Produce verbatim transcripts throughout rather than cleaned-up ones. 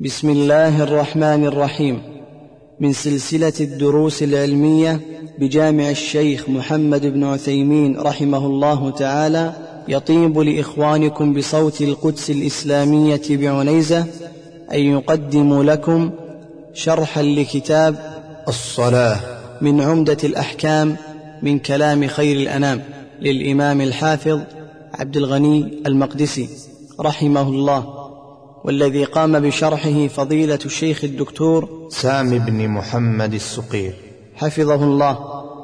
بسم الله الرحمن الرحيم. من سلسلة الدروس العلمية بجامع الشيخ محمد بن عثيمين رحمه الله تعالى، يطيب لإخوانكم بصوت القدس الإسلامية بعنيزة أن يقدم لكم شرحا لكتاب الصلاة من عمدة الأحكام من كلام خير الأنام للإمام الحافظ عبد الغني المقدسي رحمه الله، والذي قام بشرحه فضيلة الشيخ الدكتور سامي بن محمد السقير حفظه الله.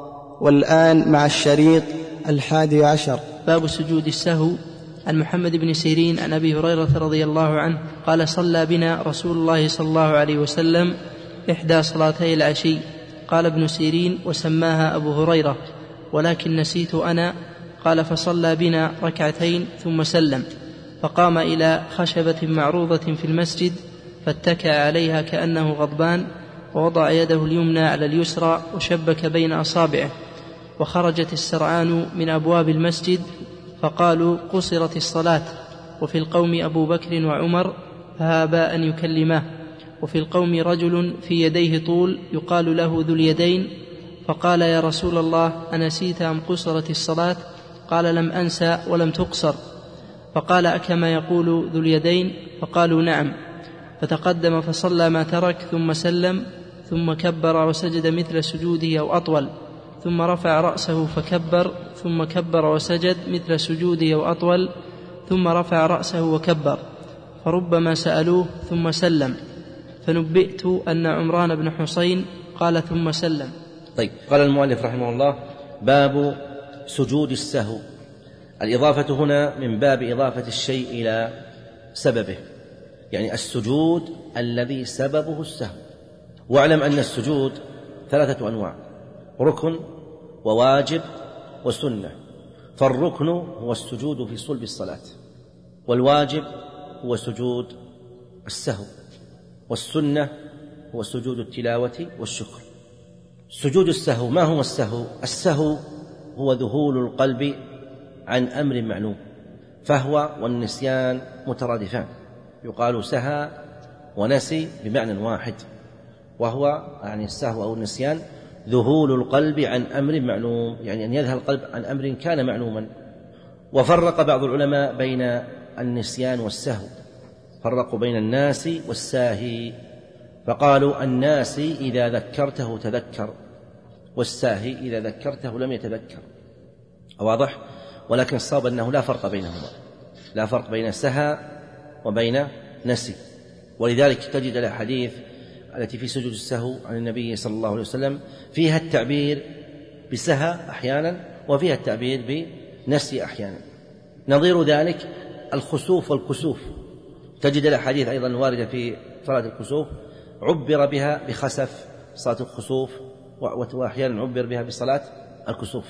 والآن مع الشريط الحادي عشر. باب سجود السهو. عن محمد بن سيرين عن أبي هريرة رضي الله عنه قال: صلى بنا رسول الله صلى الله عليه وسلم إحدى صلاتي العشي. قال ابن سيرين: وسماها أبو هريرة، ولكن نسيت أنا. قال: فصلى بنا ركعتين ثم سلم، فقام إلى خشبة معروضة في المسجد فاتكأ عليها كأنه غضبان، ووضع يده اليمنى على اليسرى وشبك بين أصابعه، وخرجت السرعان من أبواب المسجد فقالوا: قصرت الصلاة. وفي القوم أبو بكر وعمر فهابا أن يكلماه، وفي القوم رجل في يديه طول يقال له ذو اليدين، فقال: يا رسول الله، أنسيت أم قصرت الصلاة؟ قال: لم أنسى ولم تقصر. فقال: أكما يقول ذو اليدين؟ فقالوا: نعم. فتقدم فصلى ما ترك ثم سلم، ثم كبر وسجد مثل سجوده أو أطول، ثم رفع رأسه فكبر، ثم كبر وسجد مثل سجوده أو أطول، ثم رفع رأسه وكبر. فربما سألوه ثم سلم، فنبئت أن عمران بن حسين قال: ثم سلم. طيب، قال المؤلف رحمه الله: باب سجود السهو. الإضافة هنا من باب إضافة الشيء إلى سببه، يعني السجود الذي سببه السهو. واعلم أن السجود ثلاثة أنواع: ركن وواجب وسنة. فالركن هو السجود في صلب الصلاة، والواجب هو سجود السهو، والسنة هو سجود التلاوة والشكر. سجود السهو، ما هو السهو؟ السهو هو ذهول القلب عن أمر معلوم، فهو والنسيان مترادفان، يقال سهى ونسي بمعنى واحد، وهو يعني السهو أو النسيان ذهول القلب عن أمر معلوم، يعني أن يذهل القلب عن أمر كان معلوما. وفرق بعض العلماء بين النسيان والسهو، فرقوا بين الناس والساهي، فقالوا: الناسي إذا ذكرته تذكر، والساهي إذا ذكرته لم يتذكر. واضح؟ ولكن الصواب أنه لا فرق بينهما، لا فرق بين سهى وبين نسي. ولذلك تجد الأحاديث التي في سجود السهو عن النبي صلى الله عليه وسلم فيها التعبير بسهى أحيانا، وفيها التعبير بنسي أحيانا. نظير ذلك الخسوف والكسوف، تجد الأحاديث أيضا واردة في صلاة الكسوف عبر بها بخسف صلاة الخسوف، وأحيانا عبر بها بصلاة الكسوف.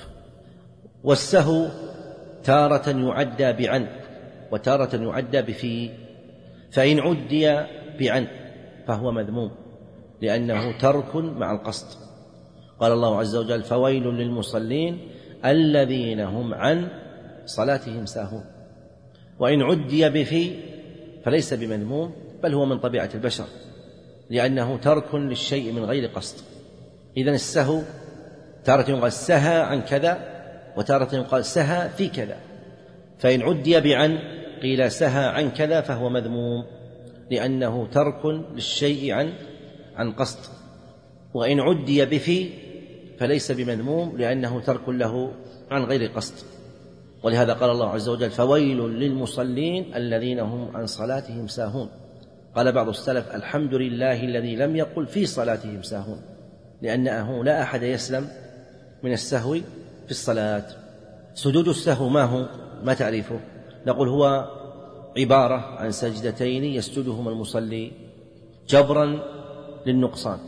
والسهو تارة يعدى بعن وتارة يعدى بفي، فإن عدي بعن فهو مذموم لأنه ترك مع القصد. قال الله عز وجل: فويل للمصلين الذين هم عن صلاتهم ساهون. وإن عدي بفي فليس بمذموم، بل هو من طبيعة البشر، لأنه ترك للشيء من غير قصد. إذن السهو تارة يقال سهى عن كذا، وتارة يقال سهى في كذا. فإن عدي بعن قيل سهى عن كذا فهو مذموم، لأنه ترك للشيء عن عن قصد. وإن عدي بفي فليس بمذموم، لأنه ترك له عن غير قصد. ولهذا قال الله عز وجل: فويل للمصلين الذين هم عن صلاتهم ساهون. قال بعض السلف: الحمد لله الذي لم يقل في صلاتهم ساهون، لأنه لا أحد يسلم من السهو في الصلاة. سجود السهو ما هو؟ ما تعريفه؟ نقول: هو عبارة عن سجدتين يسجدهما المصلي جبرا للنقصان،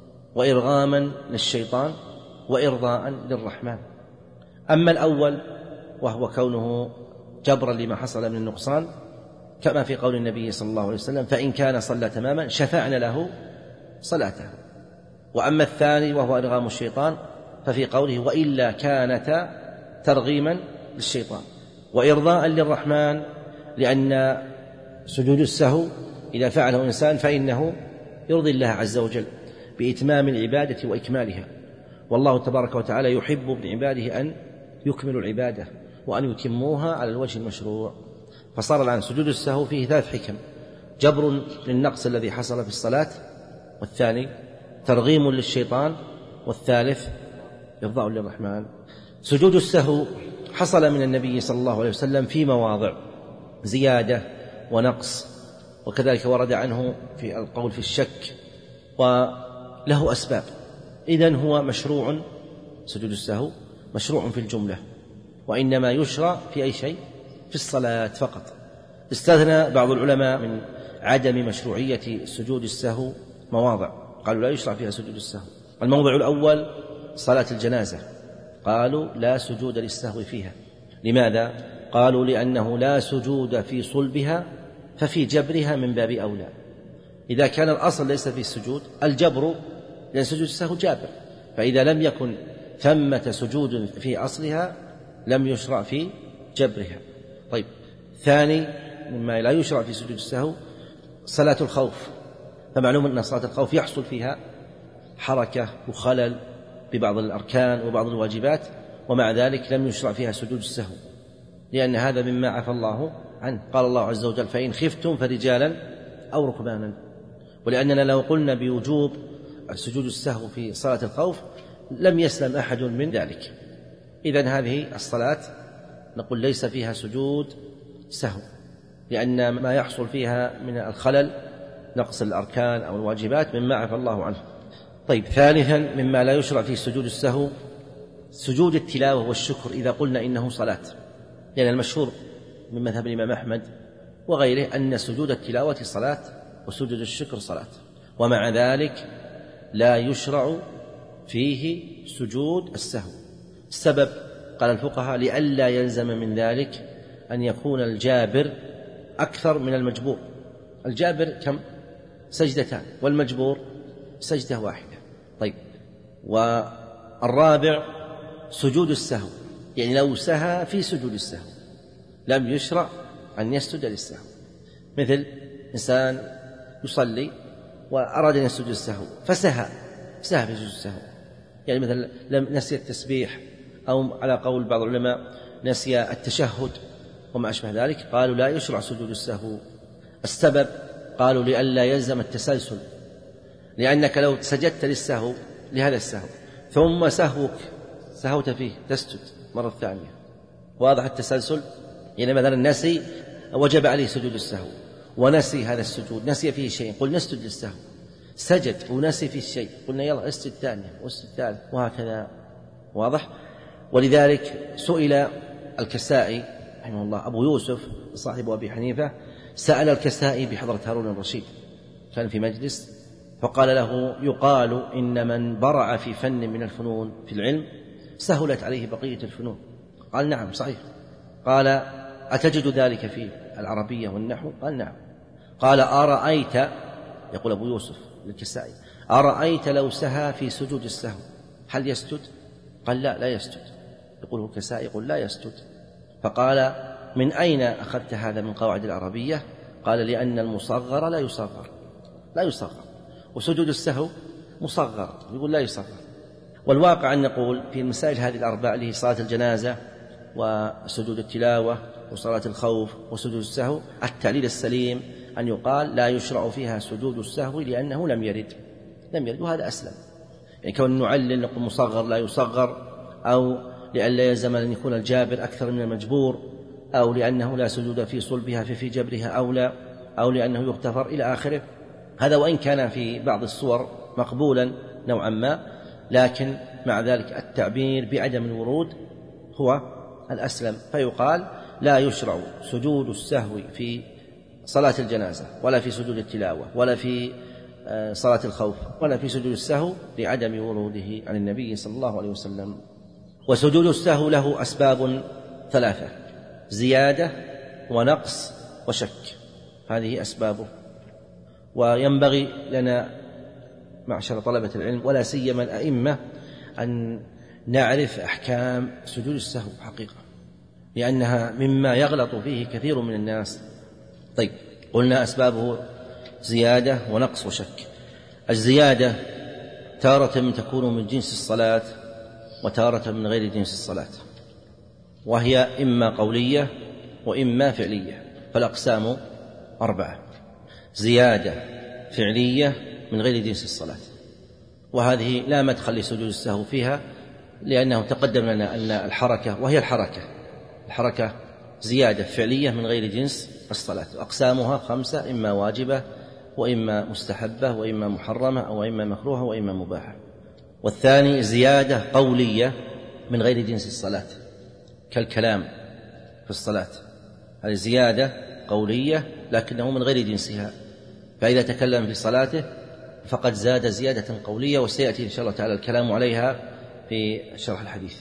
وإرغاما للشيطان، وإرضاء للرحمن. أما الأول وهو كونه جبرا لما حصل من النقصان، كما في قول النبي صلى الله عليه وسلم: فإن كان صلى تماما شفعنا له صلاته. وأما الثاني وهو إرغام الشيطان، ففي قوله: وإلا كانتا ترغيما للشيطان. وإرضاء للرحمن، لأن سجود السهو إذا فعله إنسان فإنه يرضي الله عز وجل بإتمام العبادة وإكمالها، والله تبارك وتعالى يحب من عباده أن يكملوا العبادة وأن يتموها على الوجه المشروع. فصار الآن سجود السهو فيه ثلاث حكم: جبر للنقص الذي حصل في الصلاة، والثاني ترغيم للشيطان، والثالث إرضاء للرحمن. سجود السهو حصل من النبي صلى الله عليه وسلم في مواضع زيادة ونقص، وكذلك ورد عنه في القول في الشك، وله أسباب. إذن هو مشروع، سجود السهو مشروع في الجملة، وإنما يشرع في أي شيء؟ في الصلاة فقط. استثنى بعض العلماء من عدم مشروعية سجود السهو مواضع، قالوا لا يشرع فيها سجود السهو. الموضع الأول صلاة الجنازة، قالوا لا سجود للسهو فيها. لماذا؟ قالوا لأنه لا سجود في صلبها، ففي جبرها من باب أولى. إذا كان الأصل ليس في السجود الجبر، لأن سجود السهو جابر، فإذا لم يكن ثمة سجود في أصلها لم يشرع في جبرها. طيب، ثاني مما لا يشرع في سجود السهو صلاة الخوف، فمعلوم أن صلاة الخوف يحصل فيها حركة وخلل ببعض الأركان وبعض الواجبات، ومع ذلك لم يشرع فيها سجود السهو، لأن هذا مما عفى الله عنه. قال الله عز وجل: فإن خفتم فرجالا أو ركبانا. ولأننا لو قلنا بوجوب سجود السهو في صلاة الخوف لم يسلم أحد من ذلك. إذن هذه الصلاة نقول ليس فيها سجود سهو، لأن ما يحصل فيها من الخلل نقص الأركان أو الواجبات مما عفى الله عنه. طيب، ثالثا مما لا يشرع فيه سجود السهو سجود التلاوة والشكر، إذا قلنا إنه صلاة، لأن المشهور من مذهب الإمام أحمد وغيره أن سجود التلاوة صلاة وسجود الشكر صلاة، ومع ذلك لا يشرع فيه سجود السهو. السبب قال الفقهاء لئلا يلزم من ذلك أن يكون الجابر أكثر من المجبور. الجابر كم؟ سجدتان، والمجبور سجدة واحدة. طيب، والرابع سجود السهو، يعني لو سهى في سجود السهو لم يشرع أن يسجد للسهو. مثل إنسان يصلي وأراد أن يسجد السهو فسهى سهى في سجود السهو، يعني مثل لم نسي التسبيح، أو على قول بعض العلماء نسي التشهد وما أشبه ذلك، قالوا لا يشرع سجود السهو. السبب قالوا لئلا يلزم التسلسل، لأنك لو سجدت للسهو لهذا السهو ثم سهوك سهوت فيه تسجد مرة ثانية، واضح التسلسل؟ يعني مثلا نسي وجب عليه سجود السهو ونسي هذا السجود، نسي فيه شيء قل نسجد للسهو، سجد ونسي فيه الشيء قلنا يلا اسجد ثانية واسجد ثالث، وهكذا. واضح؟ ولذلك سئل الكسائي رحمه الله، أبو يوسف صاحب أبي حنيفة سأل الكسائي بحضرة هارون الرشيد، كان في مجلس، فقال له: يقال إن من برع في فن من الفنون في العلم سهلت عليه بقية الفنون. قال: نعم صحيح. قال: أتجد ذلك في العربية والنحو؟ قال: نعم. قال: أرأيت، يقول أبو يوسف للكسائي، أرأيت لو سهى في سجود السهو هل يسجد؟ قال: لا لا يسجد. يقول الكسائي: يقول لا يسجد. فقال: من أين أخذت هذا من قواعد العربية؟ قال: لأن المصغر لا يصغر لا يصغر وسجود السهو مصغر، يقول لا يصغر. والواقع أن نقول في المسائل هذه الأربع اللي هي صلاة الجنازة وسجود التلاوة وصلاة الخوف وسجود السهو، التعليل السليم أن يقال لا يشرع فيها سجود السهو لأنه لم يرد لم يرد وهذا أسلم. يعني كون نعلل نقول مصغر لا يصغر، أو لئلا يلزم أن يكون الجابر أكثر من المجبور، أو لأنه لا سجود في صلبها في, في جبرها أو لا، أو لأنه يغتفر إلى آخره. هذا وإن كان في بعض الصور مقبولا نوعا ما، لكن مع ذلك التعبير بعدم الورود هو الأسلم، فيقال لا يشرع سجود السهو في صلاة الجنازة ولا في سجود التلاوة ولا في صلاة الخوف ولا في سجود السهو لعدم وروده عن النبي صلى الله عليه وسلم. وسجود السهو له أسباب ثلاثة: زيادة ونقص وشك، هذه أسبابه. وينبغي لنا معشر طلبة العلم ولا سيما الأئمة أن نعرف أحكام سجود السهو حقيقة، لأنها مما يغلط فيه كثير من الناس. طيب، قلنا أسبابه زيادة ونقص وشك. الزيادة تارة تكون من جنس الصلاة وتارة من غير جنس الصلاة، وهي إما قولية وإما فعلية، فالأقسام أربعة: زيادة فعلية من غير جنس الصلاة، وهذه لا مدخل لسجود السهو فيها، لأنه تقدم لنا أن الحركة، وهي الحركة الحركة زيادة فعلية من غير جنس الصلاة، أقسامها خمسة: إما واجبة وإما مستحبة وإما محرمة أو إما مكروهة وإما مباحة. والثاني زيادة قولية من غير جنس الصلاة، كالكلام في الصلاة، هذه زيادة قولية لكنه من غير جنسها، فإذا تكلم في صلاته فقد زاد زيادة قولية، وسيأتي إن شاء الله تعالى الكلام عليها في شرح الحديث.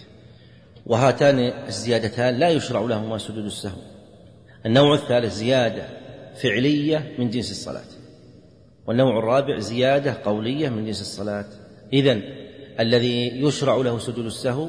وهاتان الزيادتان لا يشرع لهما سجود السهو. النوع الثالث زيادة فعلية من جنس الصلاة، والنوع الرابع زيادة قولية من جنس الصلاة. إذن الذي يشرع له سجود السهو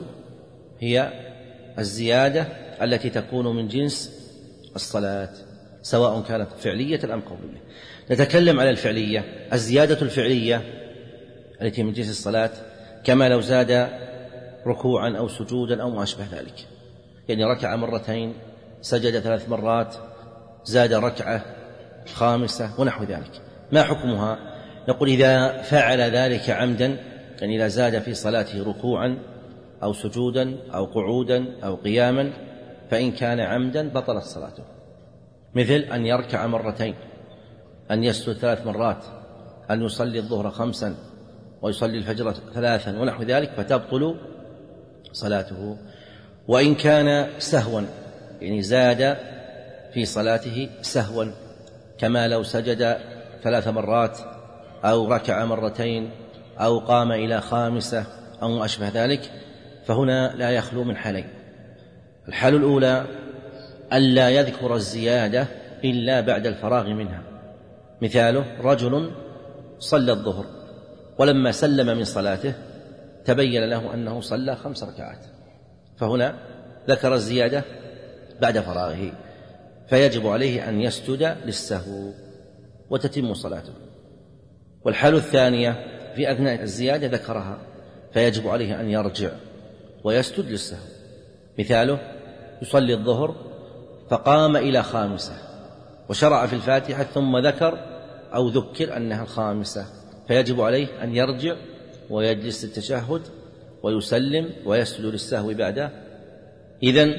هي الزيادة التي تكون من جنس الصلاة، سواء كانت فعلية أم قولية. نتكلم على الفعلية. الزيادة الفعلية التي من جنس الصلاة كما لو زاد ركوعا أو سجودا أو ما أشبه ذلك، يعني ركع مرتين، سجد ثلاث مرات، زاد ركعة خامسة ونحو ذلك. ما حكمها؟ نقول إذا فعل ذلك عمدا، يعني إذا زاد في صلاته ركوعا أو سجودا أو قعودا أو قياما، فإن كان عمدا بطلت صلاته، مثل أن يركع مرتين، أن يسجد ثلاث مرات، أن يصلي الظهر خمسا ويصلي الفجر ثلاثا ونحو ذلك، فتبطل صلاته. وإن كان سهوا، يعني زاد في صلاته سهوا، كما لو سجد ثلاث مرات أو ركع مرتين أو قام إلى خامسة أو ما أشبه ذلك، فهنا لا يخلو من حالين: الحال الأولى ألا يذكر الزيادة إلا بعد الفراغ منها، مثاله رجل صلى الظهر ولما سلم من صلاته تبين له أنه صلى خمس ركعات، فهنا ذكر الزيادة بعد فراغه، فيجب عليه أن يسجد للسهو وتتم صلاته. والحال الثانية في أثناء الزيادة ذكرها، فيجب عليه أن يرجع ويسجد للسهو، مثاله يصلي الظهر فقام إلى خامسة وشرع في الفاتحة ثم ذكر أو ذكر أنها الخامسة، فيجب عليه أن يرجع ويجلس التشهد ويسلم ويسجد للسهو بعده. إذن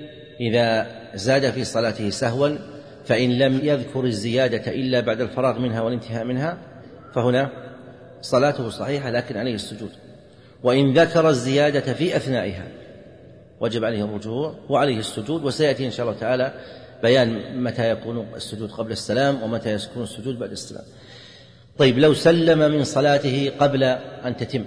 إذا زاد في صلاته سهوا فإن لم يذكر الزيادة إلا بعد الفراغ منها والانتهاء منها فهنا صلاته صحيحة لكن عليه السجود. وإن ذكر الزيادة في أثنائها وجب عليه الرجوع وعليه السجود، وسيأتي إن شاء الله تعالى بيان متى يكون السجود قبل السلام ومتى يكون السجود بعد السلام. طيب، لو سلم من صلاته قبل أن تتم،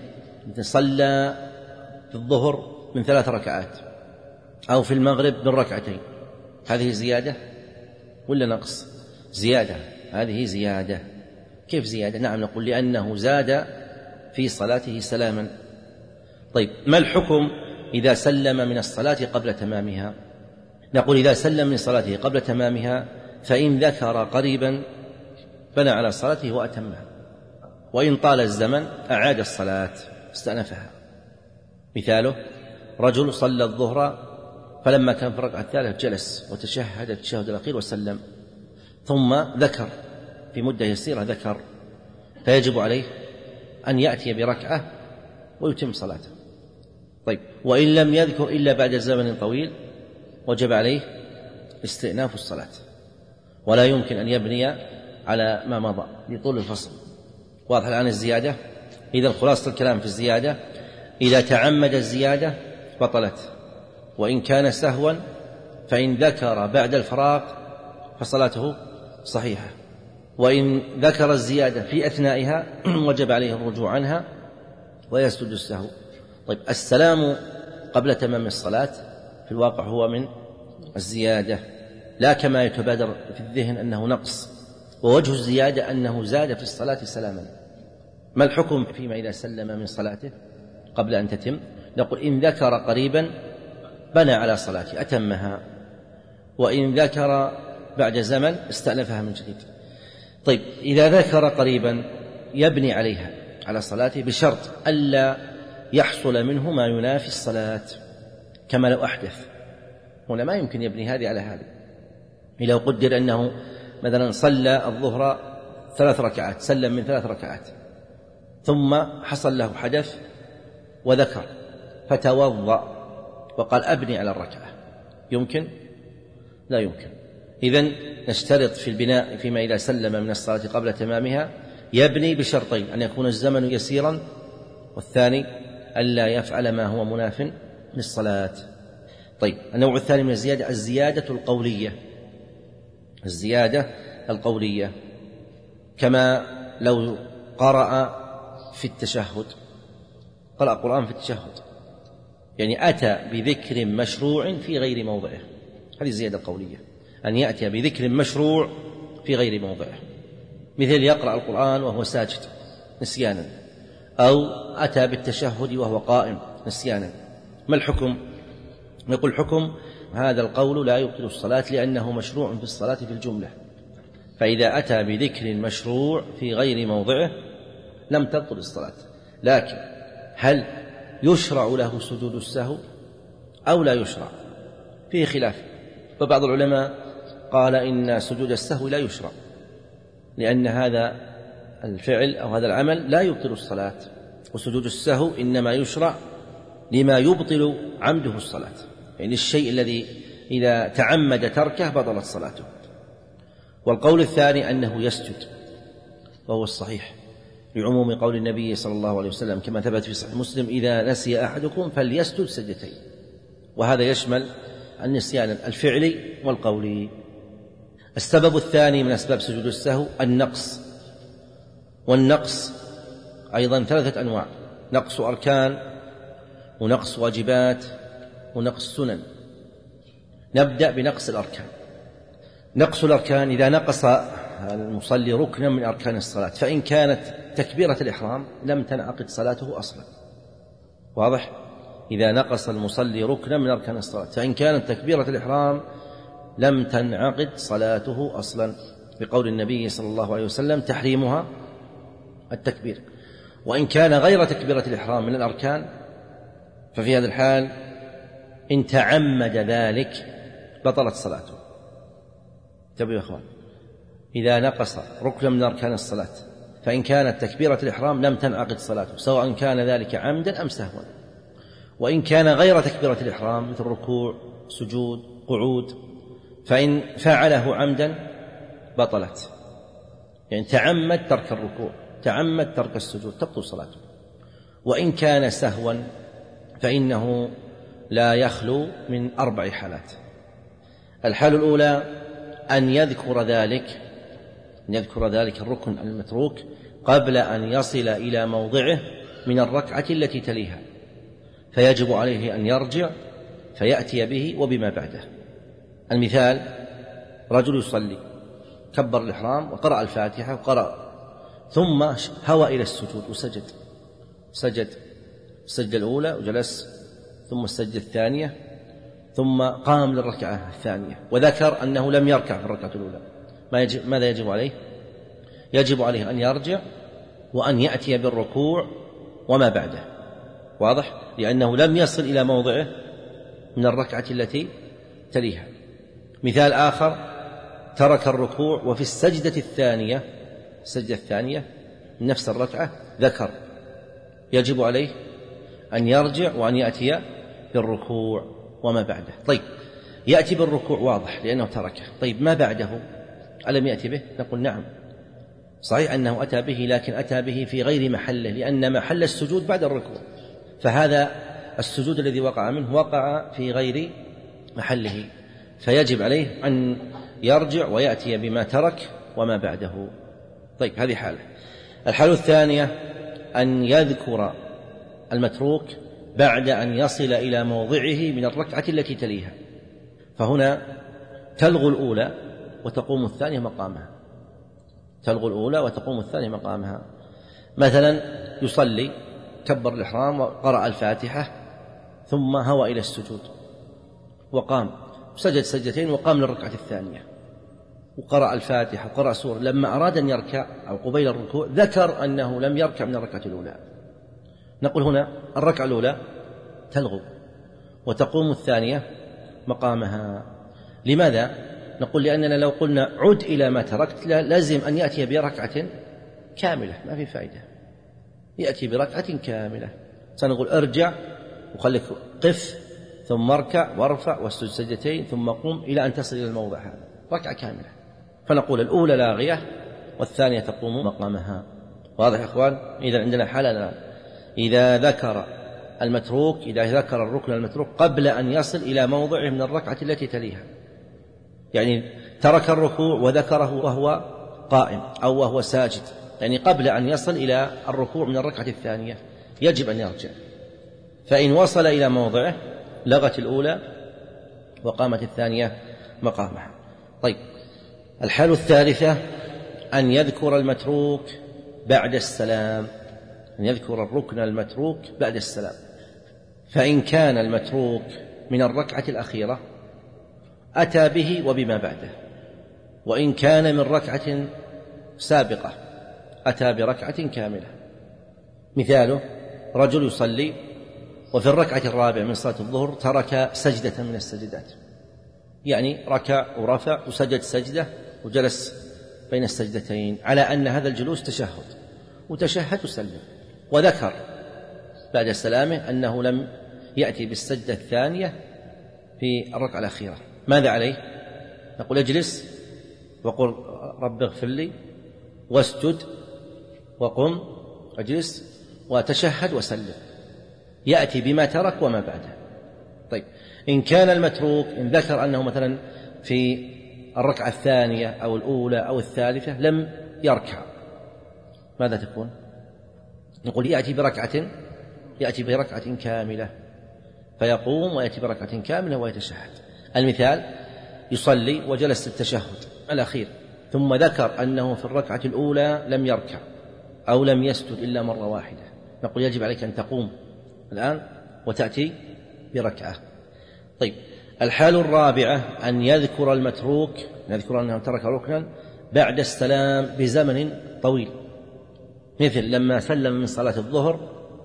صلى في الظهر من ثلاث ركعات أو في المغرب من ركعتين، هذه زيادة ولا نقص؟ زيادة، هذه زيادة. كيف زيادة؟ نعم، نقول لأنه زاد في صلاته سلاما. طيب، ما الحكم إذا سلم من الصلاة قبل تمامها؟ نقول إذا سلم من صلاته قبل تمامها فإن ذكر قريبا بنى على صلاته وأتمها، وإن طال الزمن أعاد الصلاة استأنفها. مثاله رجل صلى الظهر فلما كان في الركعة الثالثة جلس وتشهد التشهد الأخير وسلم، ثم ذكر في مدة يسيرة ذكر، فيجب عليه أن يأتي بركعة ويتم صلاته. طيب، وإن لم يذكر إلا بعد زمن طويل وجب عليه استئناف الصلاة، ولا يمكن أن يبني على ما مضى لطول الفصل. واضح الآن الزيادة؟ إذا خلاصة الكلام في الزيادة: إذا تعمد الزيادة بطلت، وإن كان سهوا فإن ذكر بعد الفراغ فصلاته صحيحة، وإن ذكر الزيادة في أثنائها وجب عليه الرجوع عنها ويسجد السهو. طيب، السلام قبل تمام الصلاة في الواقع هو من الزيادة، لا كما يتبادر في الذهن أنه نقص، ووجه الزيادة أنه زاد في الصلاة سلاما. ما الحكم فيما إذا سلم من صلاته قبل أن تتم؟ نقول إن ذكر قريبا بنى على صلاته أتمها، وإن ذكر بعد زمن استأنفها من جديد. طيب إذا ذكر قريبا يبني عليها على صلاته بشرط ألا يحصل منه ما ينافي الصلاة، كما لو أحدث. هنا ما يمكن يبني هذه على هذه. لو قدر أنه مثلا صلى الظهر ثلاث ركعات، سلم من ثلاث ركعات، ثم حصل له حدث وذكر فتوضأ وقال أبني على الركعة، يمكن؟ لا يمكن. إذن نشترط في البناء فيما إذا سلم من الصلاة قبل تمامها يبني بشرطين: أن يكون الزمن يسيرا، والثاني ألا يفعل ما هو مناف للصلاة. طيب النوع الثاني من الزيادة الزيادة القولية. الزيادة القولية كما لو قرأ في التشهد، قرأ قرآن في التشهد، يعني أتى بذكر مشروع في غير موضعه، هذه الزيادة القولية، أن يأتي بذكر مشروع في غير موضعه، مثل يقرأ القرآن وهو ساجد نسيانا، أو أتى بالتشهد وهو قائم نسيانا. ما الحكم؟ نقول حكم هذا القول لا يبطل الصلاة لأنه مشروع في الصلاة في الجملة، فإذا أتى بذكر مشروع في غير موضعه لم تبطل الصلاة. لكن هل يشرع له سجود السهو أو لا يشرع؟ فيه خلاف، فبعض العلماء قال إن سجود السهو لا يشرع، لأن هذا الفعل أو هذا العمل لا يبطل الصلاة، وسجود السهو إنما يشرع لما يبطل عمده الصلاة، يعني الشيء الذي إذا تعمد تركه بطلت صلاته. والقول الثاني أنه يسجد، وهو الصحيح لعموم قول النبي صلى الله عليه وسلم كما ثبت في صحيح مسلم: إذا نسي أحدكم فليسجد سجدتين، وهذا يشمل النسيان الفعلي والقولي. السبب الثاني من أسباب سجود السهو النقص، والنقص أيضا ثلاثة أنواع: نقص أركان، ونقص واجبات، ونقص سنن. نبدأ بنقص الأركان. نقص الأركان إذا نقص المصلي ركنا من أركان الصلاة، فإن كانت تكبيرة الإحرام لم تنعقد صلاته أصلا. واضح؟ إذا نقص المصلي ركنا من أركان الصلاة، فإن كانت تكبيرة الإحرام لم تنعقد صلاته أصلا، بقول النبي صلى الله عليه وسلم: تحريمها التكبير. وإن كان غير تكبيرة الإحرام من الأركان، ففي هذا الحال إن تعمد ذلك بطلت صلاته. انتبهوا يا أخوان، إذا نقص ركنا من أركان الصلاة فإن كانت تكبيرة الإحرام لم تنعقد صلاته، سواء كان ذلك عمدا أم سهوا. وإن كان غير تكبيرة الإحرام مثل ركوع، سجود، قعود، فإن فعله عمدا بطلت، يعني تعمد ترك الركوع، تعمد ترك السجود، تبطل صلاته. وإن كان سهوا فإنه لا يخلو من أربع حالات. الحالة الأولى أن يذكر ذلك أن يذكر ذلك الركن المتروك قبل أن يصل إلى موضعه من الركعة التي تليها، فيجب عليه أن يرجع فيأتي به وبما بعده. المثال: رجل يصلي، كبر الإحرام وقرأ الفاتحة وقرأ، ثم هوى إلى السجود وسجد، سجد السجدة الأولى وجلس، ثم السجدة الثانية، ثم قام للركعة الثانية، وذكر أنه لم يركع في الركعة الأولى. ما يجب ماذا يجب عليه؟ يجب عليه أن يرجع وأن يأتي بالركوع وما بعده. واضح؟ لأنه لم يصل إلى موضعه من الركعة التي تليها. مثال آخر: ترك الركوع وفي السجدة الثانية السجدة الثانية من نفس الركعة ذكر، يجب عليه أن يرجع وأن يأتي بالركوع وما بعده. طيب يأتي بالركوع واضح لأنه تركه، طيب ما بعده ألم يأتي به؟ نقول نعم، صحيح أنه أتى به، لكن أتى به في غير محله، لأن محل السجود بعد الركوع، فهذا السجود الذي وقع منه وقع في غير محله، فيجب عليه أن يرجع ويأتي بما ترك وما بعده. طيب هذه حالة. الحالة الثانية أن يذكر المتروك بعد أن يصل إلى موضعه من الركعة التي تليها، فهنا تلغو الأولى وتقوم الثانية مقامها، تلغو الأولى وتقوم الثانية مقامها. مثلا يصلي، كبر الإحرام وقرأ الفاتحة، ثم هوى إلى السجود وقام، سجد سجدتين وقام للركعة الثانية، وقرأ الفاتحة وقرأ سورة، لما أراد أن يركع أو قبيل الركوع ذكر أنه لم يركع من الركعة الأولى، نقول هنا الركعة الأولى تلغو وتقوم الثانية مقامها. لماذا؟ نقول لأننا لو قلنا عد إلى ما تركت لازم أن يأتي بركعة كاملة، ما في فائدة، يأتي بركعة كاملة. سنقول ارجع وخليك قف ثم اركع وارفع واسجد سجدتين ثم قم إلى أن تصل إلى الموضع هذا، ركعة كاملة. فنقول الأولى لاغية والثانية تقوم مقامها. واضح يا إخوان؟ إذا عندنا حالة الآن، إذا ذكر المتروك إذا ذكر الركن المتروك قبل أن يصل إلى موضعه من الركعة التي تليها، يعني ترك الركوع وذكره وهو قائم أو وهو ساجد، يعني قبل أن يصل إلى الركوع من الركعة الثانية يجب أن يرجع. فإن وصل إلى موضعه لغت الأولى وقامت الثانية مقامها. طيب، الحالة الثالثة أن يذكر المتروك بعد السلام، أن يذكر الركن المتروك بعد السلام. فإن كان المتروك من الركعة الأخيرة أتى به وبما بعده، وإن كان من ركعة سابقة أتى بركعة كاملة. مثاله رجل يصلي وفي الركعة الرابعة من صلاة الظهر ترك سجدة من السجدات، يعني ركع ورفع وسجد سجدة وجلس بين السجدتين على أن هذا الجلوس تشهد، وتشهد وسلم، وذكر بعد سلامه أنه لم يأتي بالسجدة الثانية في الركعة الأخيرة. ماذا عليه؟ نقول اجلس وقل رب اغفر لي واسجد وقم اجلس وتشهد وسلم، يأتي بما ترك وما بعده. طيب، إن كان المتروك إن ذكر أنه مثلا في الركعة الثانية أو الأولى أو الثالثة لم يركع، ماذا تكون؟ نقول يأتي بركعة يأتي بركعة كاملة، فيقوم ويأتي بركعة كاملة ويتشهد. المثال يصلي وجلس التشهد الأخير ثم ذكر أنه في الركعة الأولى لم يركع أو لم يسجد إلا مرة واحدة، نقول يجب عليك أن تقوم الآن وتأتي بركعة. طيب، الحال الرابعة أن يذكر المتروك يذكر أنه ترك ركنا بعد السلام بزمن طويل، مثل لما سلم من صلاة الظهر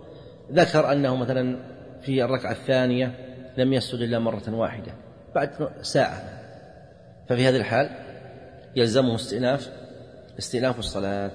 ذكر أنه مثلا في الركعة الثانية لم يسجد إلا مرة واحدة بعد ساعة، ففي هذه الحال يلزمه استئناف استئناف الصلاة.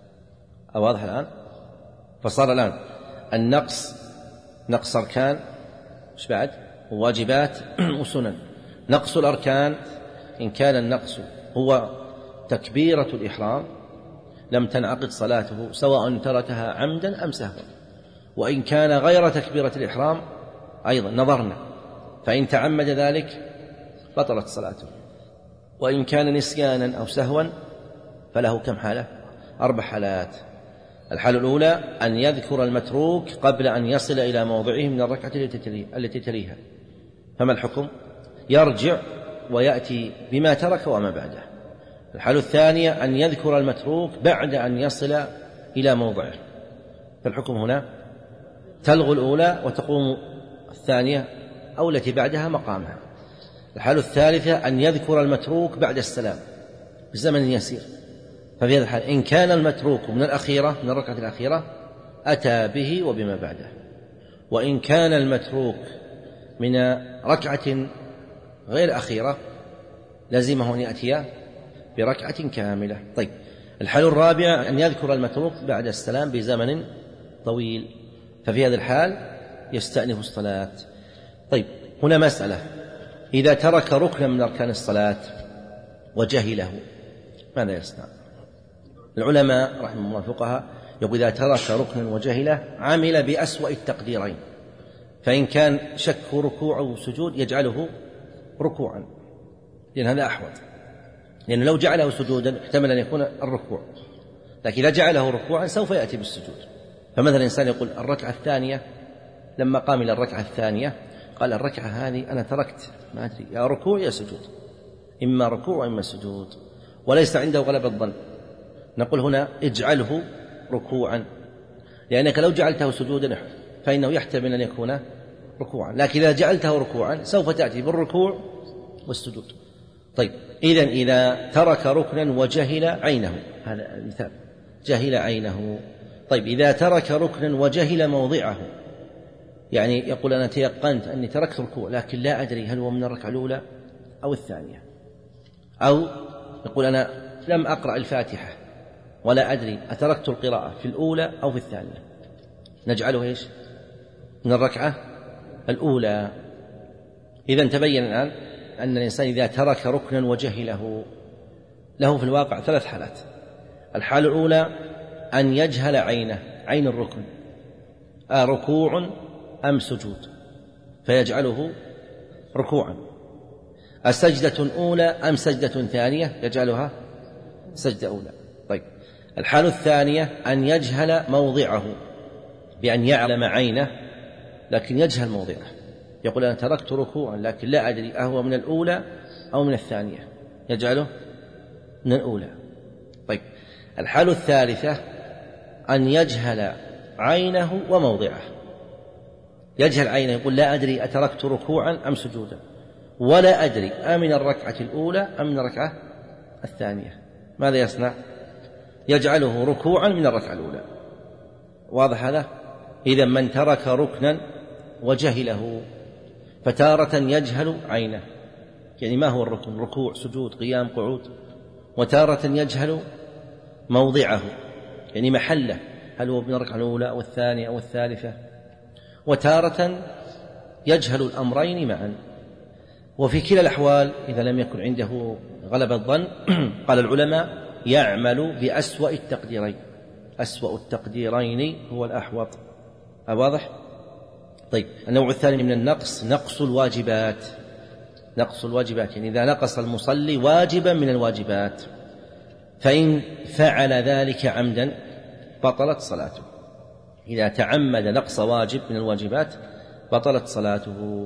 واضح الآن؟ فصار الآن النقص نقص أركان مش بعد وواجبات وسنن. نقص الأركان إن كان النقص هو تكبيرة الإحرام لم تنعقد صلاته سواء تركها عمدا أم سهوا، وإن كان غير تكبيرة الإحرام أيضا نظرنا، فإن تعمد ذلك بطلت صلاته، وإن كان نسيانا أو سهوا فله كم حالة؟ أربع حالات. الحالة الأولى أن يذكر المتروك قبل أن يصل إلى موضعه من الركعة التي تليها، فما الحكم؟ يرجع ويأتي بما ترك وما بعده. الحالة الثانية أن يذكر المتروك بعد أن يصل إلى موضعه، فالحكم هنا تلغو الأولى وتقوم الثانية أو التي بعدها مقامها. الحالة الثالثة أن يذكر المتروك بعد السلام بزمن يسير، ففي هذا الحال إن كان المتروك من الأخيرة من الركعة الأخيرة أتى به وبما بعده، وإن كان المتروك من ركعة غير أخيرة لازمه أن يأتي بركعة كاملة. طيب، الحالة الرابعة أن يذكر المتروك بعد السلام بزمن طويل، ففي هذا الحال يستأنف الصلاة. طيب، هنا مسألة، إذا ترك ركنا من أركان الصلاة وجهله ماذا يصنع؟ العلماء رحمهم الله الفقهاء يقول إذا ترك ركنا وجهله عمل بأسوأ التقديرين، فإن كان شك ركوع أو سجود يجعله ركوعا، لأن هذا أحوط، لأن لو جعله سجودا احتمل أن يكون الركوع، لكن إذا جعله ركوعا سوف يأتي بالسجود. فمثلا الإنسان يقول الركعة الثانية لما قام إلى الركعة الثانية قال الركعة هذه أنا تركت ما أدري يا ركوع يا سجود، إما ركوع وإما سجود، وليس عنده غلبة الظن، نقول هنا اجعله ركوعا، لأنك لو جعلته سجودا فإنه يحتمل أن يكون ركوعا، لكن إذا جعلته ركوعا سوف تأتي بالركوع والسجود. طيب إذن إذا ترك ركنا وجهل عينه، هذا المثال، جهل عينه. طيب إذا ترك ركنا وجهل موضعه، يعني يقول أنا تيقنت أني تركت ركوع لكن لا أدري هل هو من الركعة الأولى أو الثانية، أو يقول أنا لم أقرأ الفاتحة ولا أدري أتركت القراءة في الأولى أو في الثانية، نجعله إيش؟ من الركعة الأولى. إذن تبين الآن أن الإنسان إذا ترك ركنا وجهله له في الواقع ثلاث حالات. الحالة الأولى أن يجهل عينه، عين الركن، أركوع أم سجود، فيجعله ركوعا. السجدة أولى أم سجدة ثانية، يجعلها سجدة أولى. طيب الحالة الثانية أن يجهل موضعه، بأن يعلم عينه لكن يجهل موضعه، يقول أنا تركت ركوعا لكن لا أدري أهو من الأولى أو من الثانية، يجعله من الأولى. طيب الحالة الثالثة أن يجهل عينه وموضعه، يجهل عينه، يقول لا أدري أتركت ركوعا أم سجودا، ولا أدري أمن الركعة الأولى أم من الركعة الثانية، ماذا يصنع؟ يجعله ركوعا من الركعة الأولى. واضح هذا؟ إذا من ترك ركنا وجهله، فتارة يجهل عينه، يعني ما هو الركن، ركوع سجود قيام قعود، وتارة يجهل موضعه، يعني محله، هل هو من الركعة الأولى أو الثانية أو الثالثة، وتارة يجهل الأمرين معا. وفي كلا الأحوال إذا لم يكن عنده غلبة الظن قال العلماء يعمل بأسوأ التقديرين، أسوأ التقديرين هو الأحوط. واضح؟ طيب النوع الثاني من النقص نقص الواجبات، نقص الواجبات يعني إذا نقص المصلي واجبا من الواجبات، فإن فعل ذلك عمدا بطلت صلاته. إذا تعمد نقص واجب من الواجبات بطلت صلاته.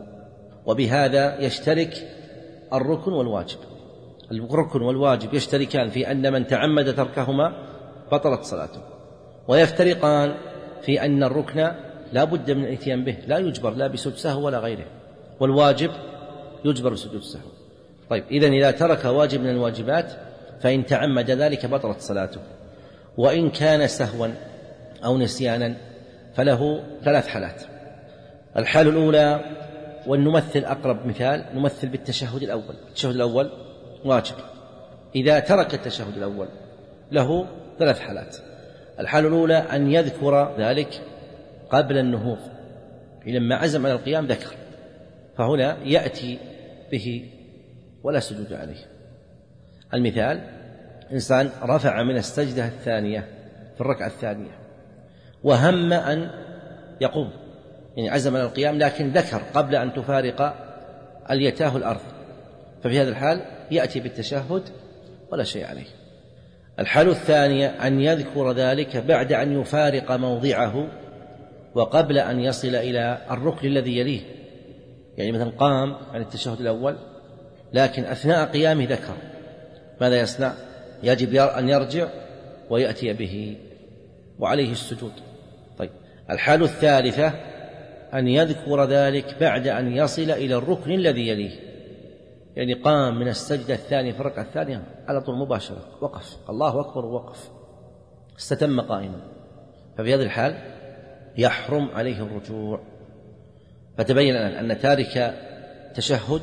وبهذا يشترك الركن والواجب، الركن والواجب يشتركان في أن من تعمد تركهما بطلت صلاته، ويفترقان في أن الركن لا بد من الاتيان به، لا يجبر لا بسجود سهو ولا غيره، والواجب يجبر بسجود سهو. طيب إذن إذا ترك واجب من الواجبات فإن تعمد ذلك بطلت صلاته. وإن كان سهوا أو نسيانا فله ثلاث حالات. الحالة الأولى، ونمثل أقرب مثال، نمثل بالتشهد الأول. التشهد الأول واجب، إذا ترك التشهد الأول له ثلاث حالات. الحالة الأولى أن يذكر ذلك قبل النهوض، لما عزم على القيام ذكر، فهنا يأتي به ولا سجود عليه. المثال إنسان رفع من السجدة الثانية في الركعة الثانية وهم أن يقوم، يعني عزم على القيام لكن ذكر قبل أن تفارق اليتاه الأرض، ففي هذا الحال يأتي بالتشهد ولا شيء عليه. الحالة الثانية أن يذكر ذلك بعد أن يفارق موضعه وقبل أن يصل إلى الركن الذي يليه، يعني مثلا قام عن التشهد الأول لكن أثناء قيامه ذكر، ماذا يصنع؟ يجب أن يرجع ويأتي به وعليه السجود. طيب الحالة الثالثة أن يذكر ذلك بعد أن يصل إلى الركن الذي يليه، يعني قام من السجدة الثانية في الركعة الثانية على طول مباشرة وقف، الله أكبر ووقف، استتم قائما، ففي هذه الحال يحرم عليه الرجوع. فتبين أن تارك تشهد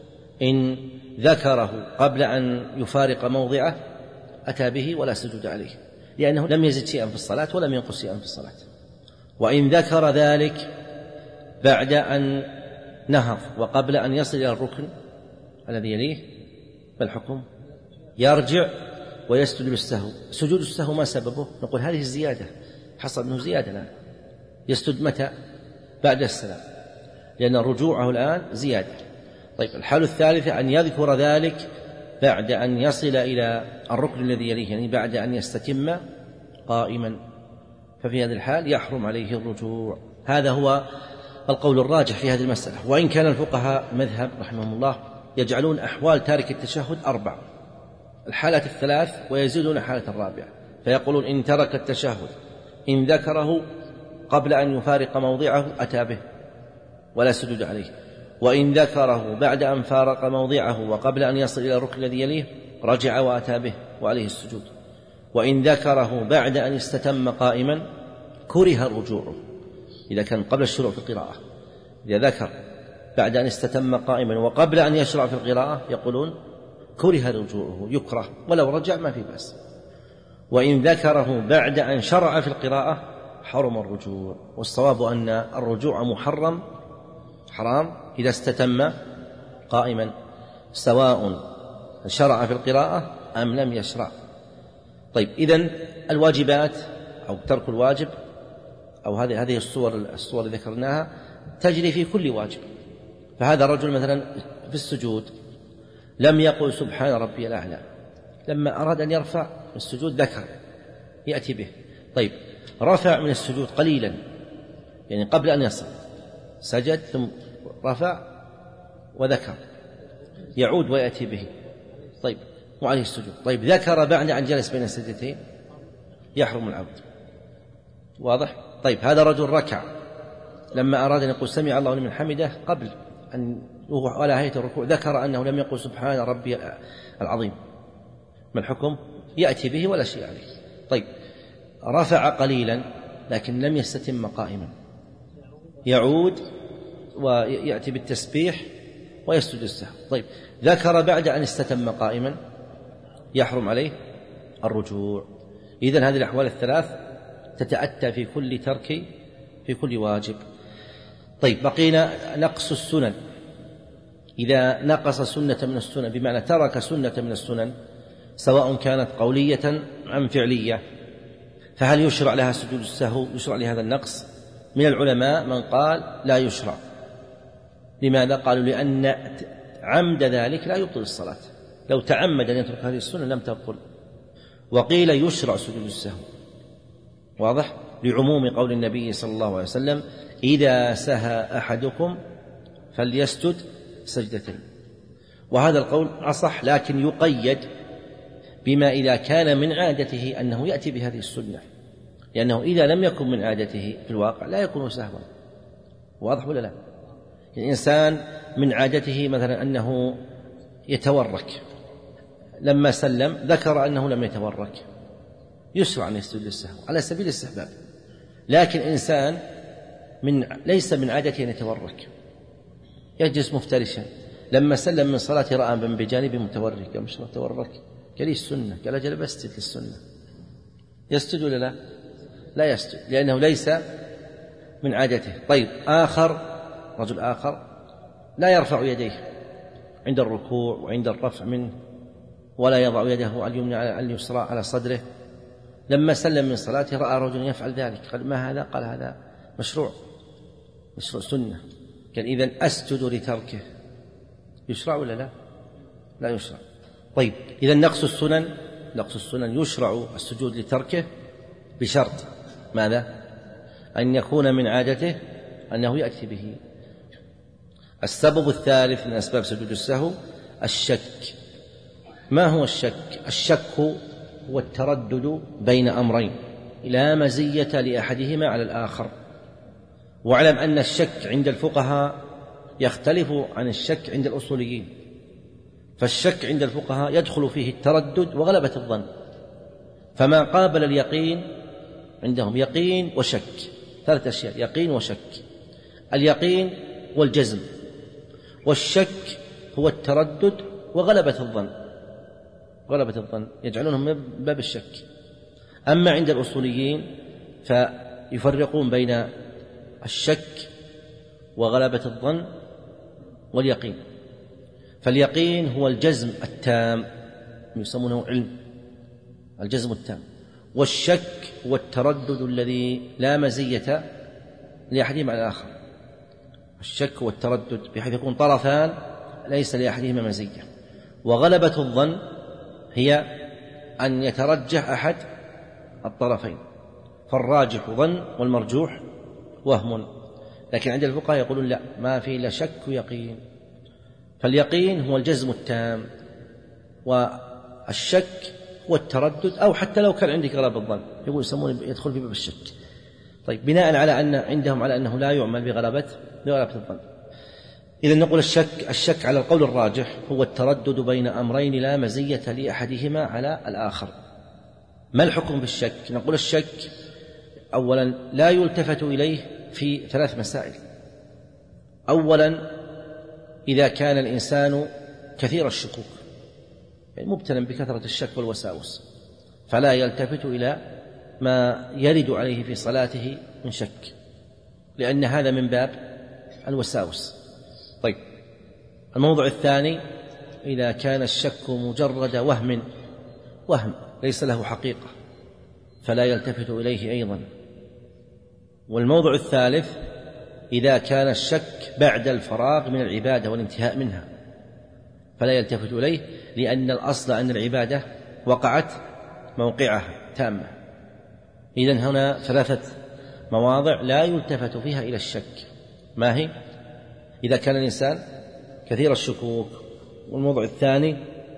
إن ذكره قبل أن يفارق موضعه أتى به ولا سجود عليه، لأنه لم يزد شيئا في الصلاة ولم ينقص شيئا في الصلاة. وإن ذكر ذلك بعد أن نهض وقبل أن يصل إلى الركن الذي يليه فالحكم يرجع ويسجد للسهو. سجود السهو ما سببه؟ نقول هذه الزيادة، حصل أنه زيادة الآن، يسجد متى؟ بعد السلام، لأن رجوعه الآن زيادة. طيب الحالة الثالثة أن يذكر ذلك بعد أن يصل إلى الركن الذي يليه، يعني بعد أن يستتم قائما، ففي هذه الحال يحرم عليه الرجوع. هذا هو القول الراجح في هذه المسألة. وإن كان الفقهاء مذهب رحمهم الله يجعلون أحوال تارك التشهد أربع، الحالة الثلاث ويزيدون حالة الرابعة، فيقولون إن ترك التشهد إن ذكره قبل أن يفارق موضعه أتى به ولا سجود عليه، وإن ذكره بعد أن فارق موضعه وقبل أن يصل إلى الركن الذي يليه رجع وأتى به وعليه السجود. وإن ذكره بعد أن استتم قائما كره رجوعه، إذا كان قبل الشروع في القراءة. إذا ذكر بعد أن استتم قائما وقبل أن يشرع في القراءة يقولون كره رجوعه، يكره، ولو رجع ما في بأس. وإن ذكره بعد أن شرع في القراءة حرم الرجوع، والصواب أن الرجوع محرم حرام إذا استتم قائما، سواء شرع في القراءة أم لم يشرع. طيب، إذن الواجبات أو ترك الواجب أو هذه هذه الصور الصور اللي ذكرناها تجري في كل واجب. فهذا رجل مثلا في السجود لم يقل سبحان ربي الأعلى، لما أراد أن يرفع من السجود ذكر يأتي به. طيب، رفع من السجود قليلا، يعني قبل أن يصل سجد ثم رفع وذكر، يعود ويأتي به. طيب، وعليه السجود. طيب، ذكر بعد أن جلس بين السجدتين يحرم العود. واضح؟ طيب، هذا رجل ركع لما أراد أن يقول سمع الله لمن حمده قبل أن وهو على هيئة الركوع ذكر أنه لم يقل سبحان ربي العظيم، ما الحكم؟ يأتي به ولا شيء عليه. طيب، رفع قليلا لكن لم يستتم قائما، يعود ويأتي بالتسبيح ويسجد السهو. طيب، ذكر بعد أن استتم قائما يحرم عليه الرجوع. إذن هذه الأحوال الثلاث تتأتى في كل ترك في كل واجب. طيب، بقينا نقص السنن. إذا نقص سنة من السنن بمعنى ترك سنة من السنن سواء كانت قولية أم فعلية، فهل يشرع لها سجود السهو؟ يشرع لهذا النقص؟ من العلماء من قال لا يشرع. لماذا؟ قالوا لأن عمد ذلك لا يبطل الصلاة، لو تعمد أن يترك هذه السنة لم تبطل. وقيل يشرع سجود السهو، واضح؟ لعموم قول النبي صلى الله عليه وسلم إذا سهى أحدكم فليسجد سجدتين. وهذا القول أصح، لكن يقيد بما إذا كان من عادته أنه يأتي بهذه السنة، لأنه إذا لم يكن من عادته في الواقع لا يكون سهوا. واضح ولا لا؟ الإنسان من عادته مثلا أنه يتورك، لما سلم ذكر أنه لم يتورك يشرع أن يسجد للسهو على سبيل الاستحباب. لكن إنسان من ليس من عادته أن يتورك، يجلس مفترشا، لما سلم من صلاته رأى من بجانبه متورك، قال مش متورك، قال لي السنة، قال أجل بسجد للسنة. يسجد ولا لا؟ لا يسجد، لأنه ليس من عادته. طيب، آخر رجل آخر لا يرفع يديه عند الركوع وعند الرفع منه، ولا يضع يده اليمنى على اليسرى على صدره، لما سلم من صلاته رأى رجل يفعل ذلك، قال ما هذا؟ قال هذا مشروع مشروع سنة. قال إذن أسجد لتركه. يشرع ولا لا؟ لا يشرع. طيب، إذن نقص السنن نقص السنن يشرع السجود لتركه بشرط ماذا؟ أن يكون من عادته أنه يأتي به. السبب الثالث من أسباب سجود السهو الشك. ما هو الشك؟ الشك هو التردد بين أمرين لا مزية لأحدهما على الآخر. واعلم أن الشك عند الفقهاء يختلف عن الشك عند الأصوليين. فالشك عند الفقهاء يدخل فيه التردد وغلبة الظن، فما قابل اليقين عندهم يقين وشك، ثلاث أشياء: يقين وشك. اليقين والجزم، والشك هو التردد وغلبة الظن. غلبة الظن يجعلونهم من باب الشك. أما عند الأصوليين فيفرقون بين الشك وغلبة الظن واليقين. فاليقين هو الجزم التام، يسمونه علم الجزم التام، والشك هو التردد الذي لا مزية لأحدهما على الآخر. الشك هو التردد بحيث يكون طرفان ليس لأحدهما مزية. وغلبة الظن هي أن يترجح أحد الطرفين، فالراجح ظن والمرجوح وهم. لكن عند الفقهاء يقولون لا، ما في إلا شك ويقين. فاليقين هو الجزم التام، والشك هو التردد، أو حتى لو كان عندك غلبة الظن يقول يسمونه يدخل في باب الشك. طيب، بناء على أن عندهم على أنه لا يعمل بغلبة بغلبة الظن. إذن نقول الشك الشك على القول الراجح هو التردد بين أمرين لا مزية لأحدهما على الآخر. ما الحكم بالشك؟ نقول الشك أولا لا يلتفت إليه في ثلاث مسائل. أولا إذا كان الإنسان كثير الشكوك، يعني مبتلا بكثرة الشك والوساوس، فلا يلتفت إلى ما يرد عليه في صلاته من شك، لأن هذا من باب الوساوس. طيب، الموضوع الثاني إذا كان الشك مجرد وهم وهم ليس له حقيقة، فلا يلتفت إليه أيضا. والموضوع الثالث إذا كان الشك بعد الفراغ من العبادة والانتهاء منها، فلا يلتفت إليه، لأن الأصل أن العبادة وقعت موقعها تامة. إذن هنا ثلاثة مواضع لا يلتفت فيها إلى الشك. ما هي؟ إذا كان الإنسان كثير الشكوك، والموضوع الثاني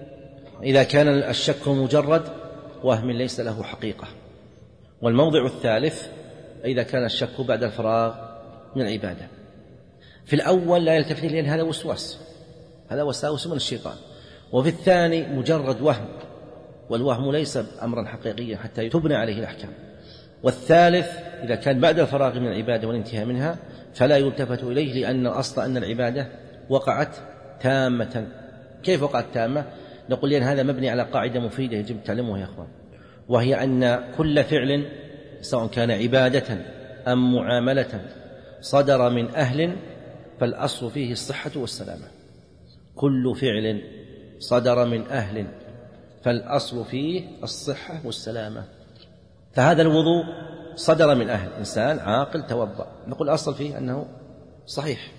إذا كان الشك مجرد وهم ليس له حقيقة، والموضع الثالث إذا كان الشك بعد الفراغ من العبادة. في الأول لا يلتفت لأن هذا وسواس، هذا وساوس من الشيطان. وفي الثاني مجرد وهم، والوهم ليس أمرا حقيقيا حتى تبنى عليه الأحكام. والثالث إذا كان بعد الفراغ من العبادة والانتهاء منها، فلا يلتفت إليه، لأن الأصل أن العبادة وقعت تامة. كيف وقعت تامة؟ نقول لأن هذا مبني على قاعدة مفيدة يجب تعلمها يا أخوان، وهي أن كل فعل سواء كان عبادة أم معاملة صدر من أهل فالأصل فيه الصحة والسلامة. كل فعل صدر من أهل فالأصل فيه الصحة والسلامة. فهذا الوضوء صدر من أهل، إنسان عاقل توضأ، نقول الأصل فيه أنه صحيح.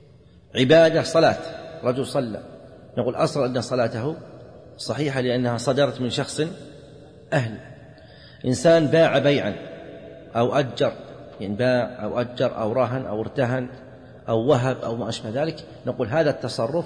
عبادة صلاة، رجل صلى، نقول أصل أن صلاته صحيحة لأنها صدرت من شخص أهل. إنسان باع بيعا أو أجر، يعني باع أو أجر أو رهن أو ارتهن أو وهب أو ما أشبه ذلك، نقول هذا التصرف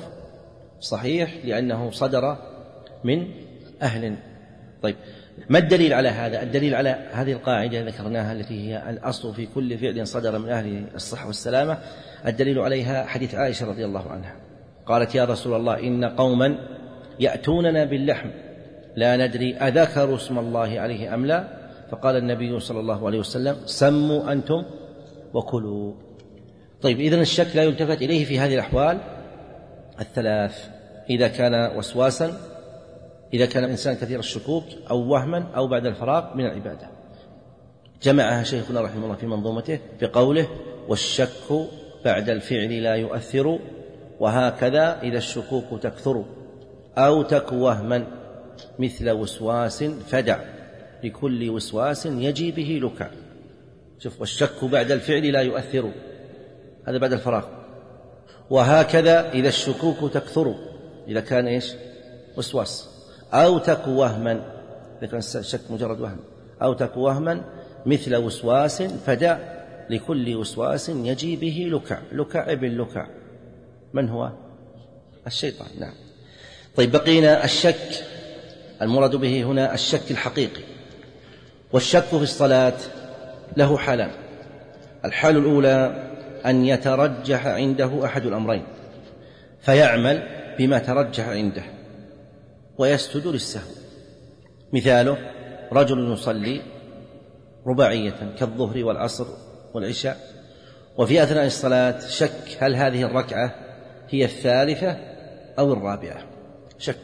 صحيح لأنه صدر من أهل. طيب، ما الدليل على هذا؟ الدليل على هذه القاعدة ذكرناها التي هي الأصل في كل فعل صدر من أهل الصحة والسلامة. الدليل عليها حديث عائشة رضي الله عنها، قالت يا رسول الله إن قوما يأتوننا باللحم لا ندري أذكروا اسم الله عليه أم لا، فقال النبي صلى الله عليه وسلم سموا أنتم وكلوا. طيب، إذن الشك لا يلتفت إليه في هذه الأحوال الثلاث: إذا كان وسواسا، إذا كان الإنسان كثير الشكوك، أو وهما، أو بعد الفراغ من العبادة. جمعها شيخنا رحمه الله في منظومته بقوله والشك بعد الفعل لا يؤثر، وهكذا إذا الشكوك تكثر أو تك وهما مثل وسواس فدع لكل وسواس يجي به لكع. شوف، والشك بعد الفعل لا يؤثر، هذا بعد الفراغ. وهكذا إذا الشكوك تكثر، إذا كان إيش؟ وسواس. أو تك وهما، إذا كان الشك مجرد وهم، أو تك وهما مثل وسواس فدع لكل وسواس يجي به لكع. لكع ابن لكع من هو؟ الشيطان. نعم. طيب، بقينا الشك المراد به هنا الشك الحقيقي. والشك في الصلاة له حالان: الحال الأولى أن يترجح عنده أحد الأمرين فيعمل بما ترجح عنده ويسجد للسهو. مثاله رجل يصلي رباعية كالظهر والعصر والعشاء، وفي أثناء الصلاة شك هل هذه الركعة هي الثالثة أو الرابعة، شك،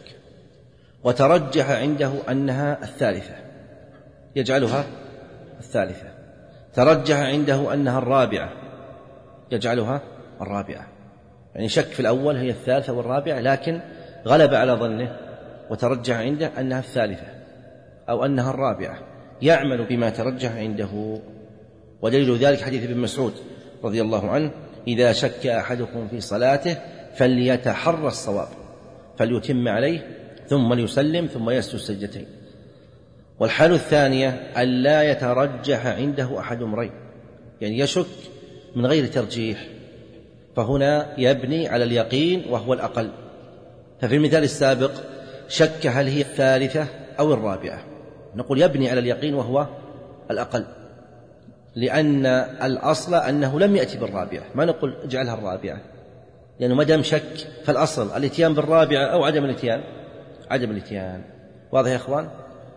وترجح عنده أنها الثالثة يجعلها الثالثة، ترجح عنده أنها الرابعة يجعلها الرابعة. يعني شك في الأول هي الثالثة والرابعة، لكن غلب على ظنه وترجح عنده أنها الثالثة أو أنها الرابعة، يعمل بما ترجح عنده. ودليل ذلك حديث ابن مسعود رضي الله عنه: إذا شك أحدكم في صلاته فليتحرى الصواب فليتم عليه ثم ليسلم ثم يسجد سجدتين. والحال الثانية ألا يترجح عنده أحد أمرين، يعني يشك من غير ترجيح، فهنا يبني على اليقين وهو الأقل. ففي المثال السابق شك هل هي الثالثة أو الرابعة، نقول يبني على اليقين وهو الأقل، لأن الأصل أنه لم يأتي بالرابعة، ما نقول اجعلها الرابعة، لأنه ما دام شك فالأصل الاتيان بالرابعة أو عدم الاتيان، عدم الاتيان. واضح يا أخوان؟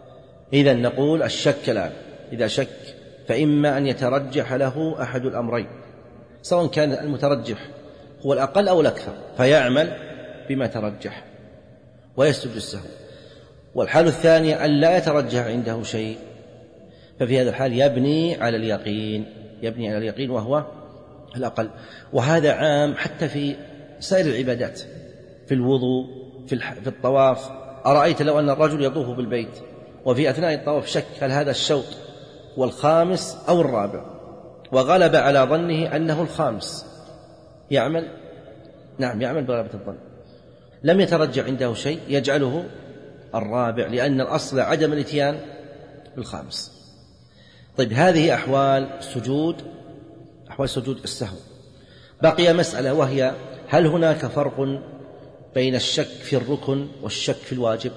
إذن نقول الشك الآن إذا شك فإما أن يترجح له أحد الأمرين، سواء كان المترجح هو الأقل أو الأكثر، فيعمل بما ترجح ويسجد السهو. والحال الثانية أن لا يترجح عنده شيء، ففي هذا الحال يبني على اليقين، يبني على اليقين وهو الأقل. وهذا عام حتى في سائر العبادات، في الوضوء، في الطواف. أرأيت لو أن الرجل يطوف بالبيت وفي أثناء الطواف شك هل هذا الشوط والخامس أو الرابع، وغلب على ظنه أنه الخامس، يعمل؟ نعم يعمل بغلبة الظن، لم يترجع عنده شيء، يجعله الرابع، لأن الأصل عدم الاتيان بالخامس. طيب هذه أحوال سجود أحوال سجود السهو. بقي مسألة، وهي هل هناك فرق بين الشك في الركن والشك في الواجب؟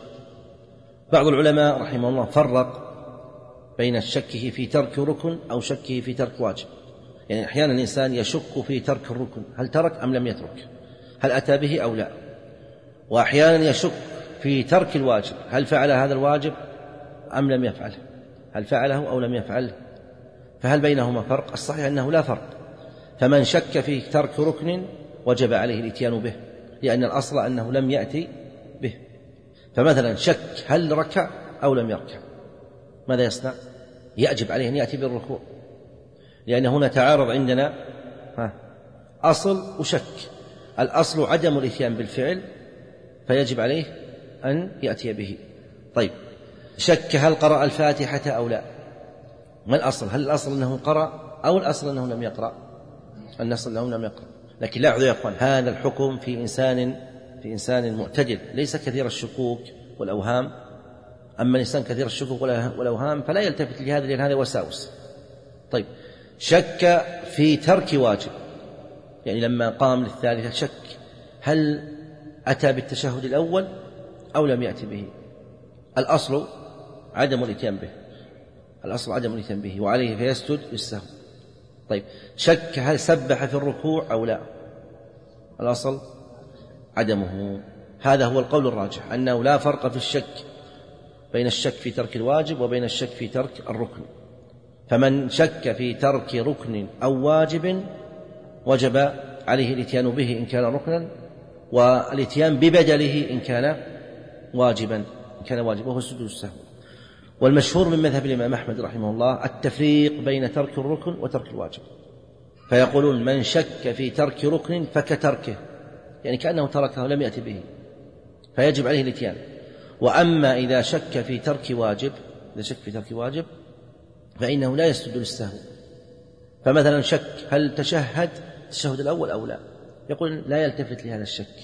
بعض العلماء رحمه الله فرق بين شكه في ترك ركن أو شكه في ترك واجب. يعني أحيانا الإنسان يشك في ترك الركن، هل ترك أم لم يترك، هل أتى به أو لا. وأحيانا يشك في ترك الواجب، هل فعل هذا الواجب أم لم يفعله، هل فعله أو لم يفعله. فهل بينهما فرق؟ الصحيح أنه لا فرق. فمن شك في ترك ركن وجب عليه الاتيان به، لأن الأصل أنه لم يأتي به. فمثلا شك هل ركع أو لم يركع، ماذا يصنع؟ يجب عليه أن يأتي بالركوع، لأن هنا تعارض عندنا ها أصل وشك. الأصل عدم الاتيان بالفعل، فيجب عليه أن يأتي به. طيب شك هل قرأ الفاتحة أو لا، ما الأصل؟ هل الأصل أنه قرأ أو الأصل أنه لم يقرأ؟ الأصل أنه لم يقرأ. لكن لا يا أخوان، هذا الحكم في إنسان في إنسان معتدل ليس كثير الشكوك والأوهام. أما الإنسان كثير الشكوك والأوهام فلا يلتفت لهذا، لأن هذا وساوس. طيب شك في ترك واجب، يعني لما قام للثالثة شك هل أتى بالتشهد الأول أو لم يأتي به. الأصل عدم الاتيان به، الأصل عدم الاتيان به، وعليه فيسجد للسهو. طيب شك هل سبح في الركوع أو لا، الأصل عدمه. هذا هو القول الراجح، أنه لا فرق في الشك بين الشك في ترك الواجب وبين الشك في ترك الركن. فمن شك في ترك ركن أو واجب وجب عليه الاتيان به إن كان ركنا، والاتيان ببدله إن كان واجبا إن كان واجبا وهو سجود السهو. والمشهور من مذهب الإمام أحمد رحمه الله التفريق بين ترك الركن وترك الواجب، فيقولون من شك في ترك ركن فكتركه، يعني كأنه تركه لم يأتي به، فيجب عليه الاتيان. وأما إذا شك في ترك واجب إذا شك في ترك واجب فإنه لا يسجد للسهو. فمثلا شك هل تشهد التشهد الأول أو لا، يقول لا يلتفت لهذا الشك،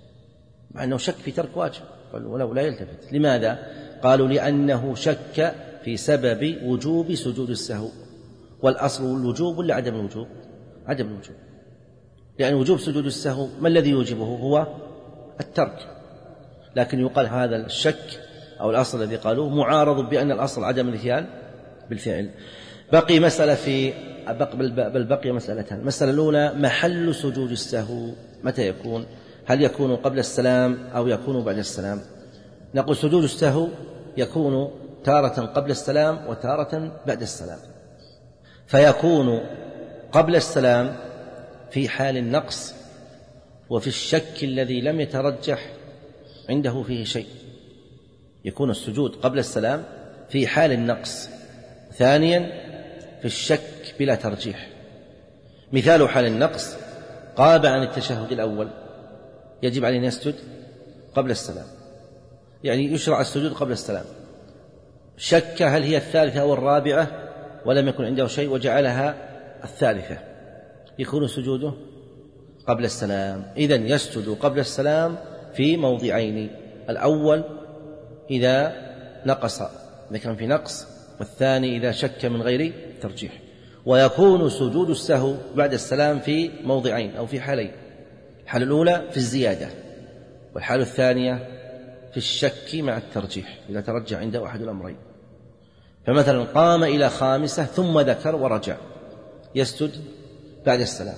مع أنه شك في ترك واجب، ولو لا يلتفت. لماذا؟ قالوا لأنه شك في سبب وجوب سجود السهو، والأصل الوجوب ولا عدم الوجوب؟ عدم الوجوب، لأن وجوب سجود السهو ما الذي يوجبه؟ هو الترك. لكن يقال هذا الشك أو الأصل الذي قالوه معارض بأن الأصل عدم الاتيان بالفعل. بقي مسألة في بل بقي مسألتان. المسألة الأولى محل سجود السهو متى يكون؟ هل يكون قبل السلام أو يكون بعد السلام؟ نقول سجود السهو يكون تارة قبل السلام وتارة بعد السلام. فيكون قبل السلام في حال النقص وفي الشك الذي لم يترجح عنده فيه شيء، يكون السجود قبل السلام في حال النقص. ثانيا في الشك بلا ترجيح. مثال حال النقص غاب عن التشهد الأول، يجب عليه أن يسجد قبل السلام، يعني يشرع السجود قبل السلام. شك هل هي الثالثة أو الرابعة ولم يكن عنده شيء وجعلها الثالثة، يكون سجوده قبل السلام. إذن يسجد قبل السلام في موضعين: الأول إذا نقص إذا كان في نقص، والثاني إذا شك من غير ترجيح. ويكون سجود السهو بعد السلام في موضعين أو في حالين: الحالة الأولى في الزيادة، والحالة الثانية في الشك مع الترجيح إذا ترجح عنده أحد الأمرين. فمثلا قام إلى خامسة ثم ذكر ورجع، يسجد بعد السلام.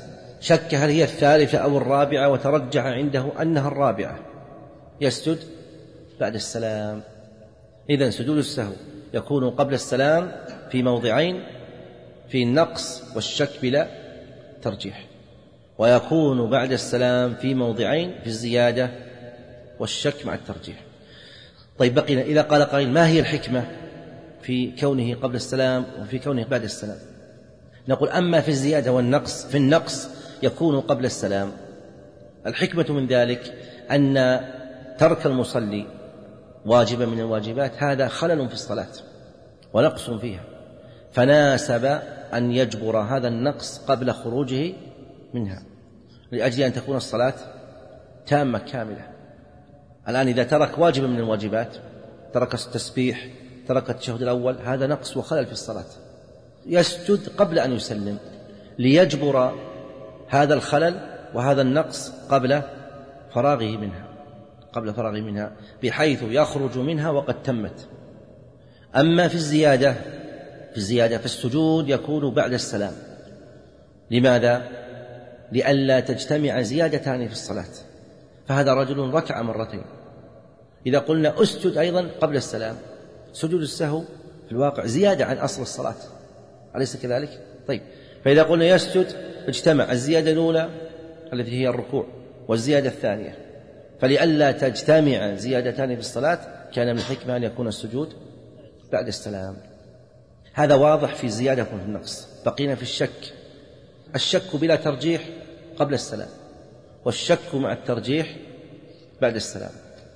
شك هل هي الثالثة أو الرابعة وترجح عنده أنها الرابعة، يسجد بعد السلام. إذن سجود السهو يكون قبل السلام في موضعين: في النقص والشك بلا ترجيح، ويكون بعد السلام في موضعين: في الزيادة والشك مع الترجيح. طيب بقينا إذا قال قائل: ما هي الحكمة في كونه قبل السلام وفي كونه بعد السلام؟ نقول: أما في الزيادة والنقص، في النقص يكون قبل السلام. الحكمة من ذلك أن ترك المصلي واجبا من الواجبات هذا خلل في الصلاة ونقص فيها، فناسب أن يجبر هذا النقص قبل خروجه منها، لأجل أن تكون الصلاة تامة كاملة. الآن إذا ترك واجبا من الواجبات، ترك التسبيح، ترك التشهد الأول، هذا نقص وخلل في الصلاة، يسجد قبل أن يسلم ليجبر هذا الخلل وهذا النقص قبل فراغه منها قبل فراغه منها بحيث يخرج منها وقد تمت. أما في الزيادة في الزيادة فالسجود يكون بعد السلام. لماذا؟ لئلا تجتمع زيادتان في الصلاة، فهذا رجل ركع مرتين. إذا قلنا أسجد أيضا قبل السلام، سجود السهو في الواقع زيادة عن أصل الصلاة، أليس كذلك؟ طيب، فإذا قلنا يسجد اجتمع الزيادة الأولى التي هي الركوع والزيادة الثانية، فلئلا تجتمع زيادتان في الصلاة كان من الحكمة أن يكون السجود بعد السلام. هذا واضح في الزيادة وفي النقص. بقينا في الشك. الشك بلا ترجيح قبل السلام، والشك مع الترجيح بعد السلام.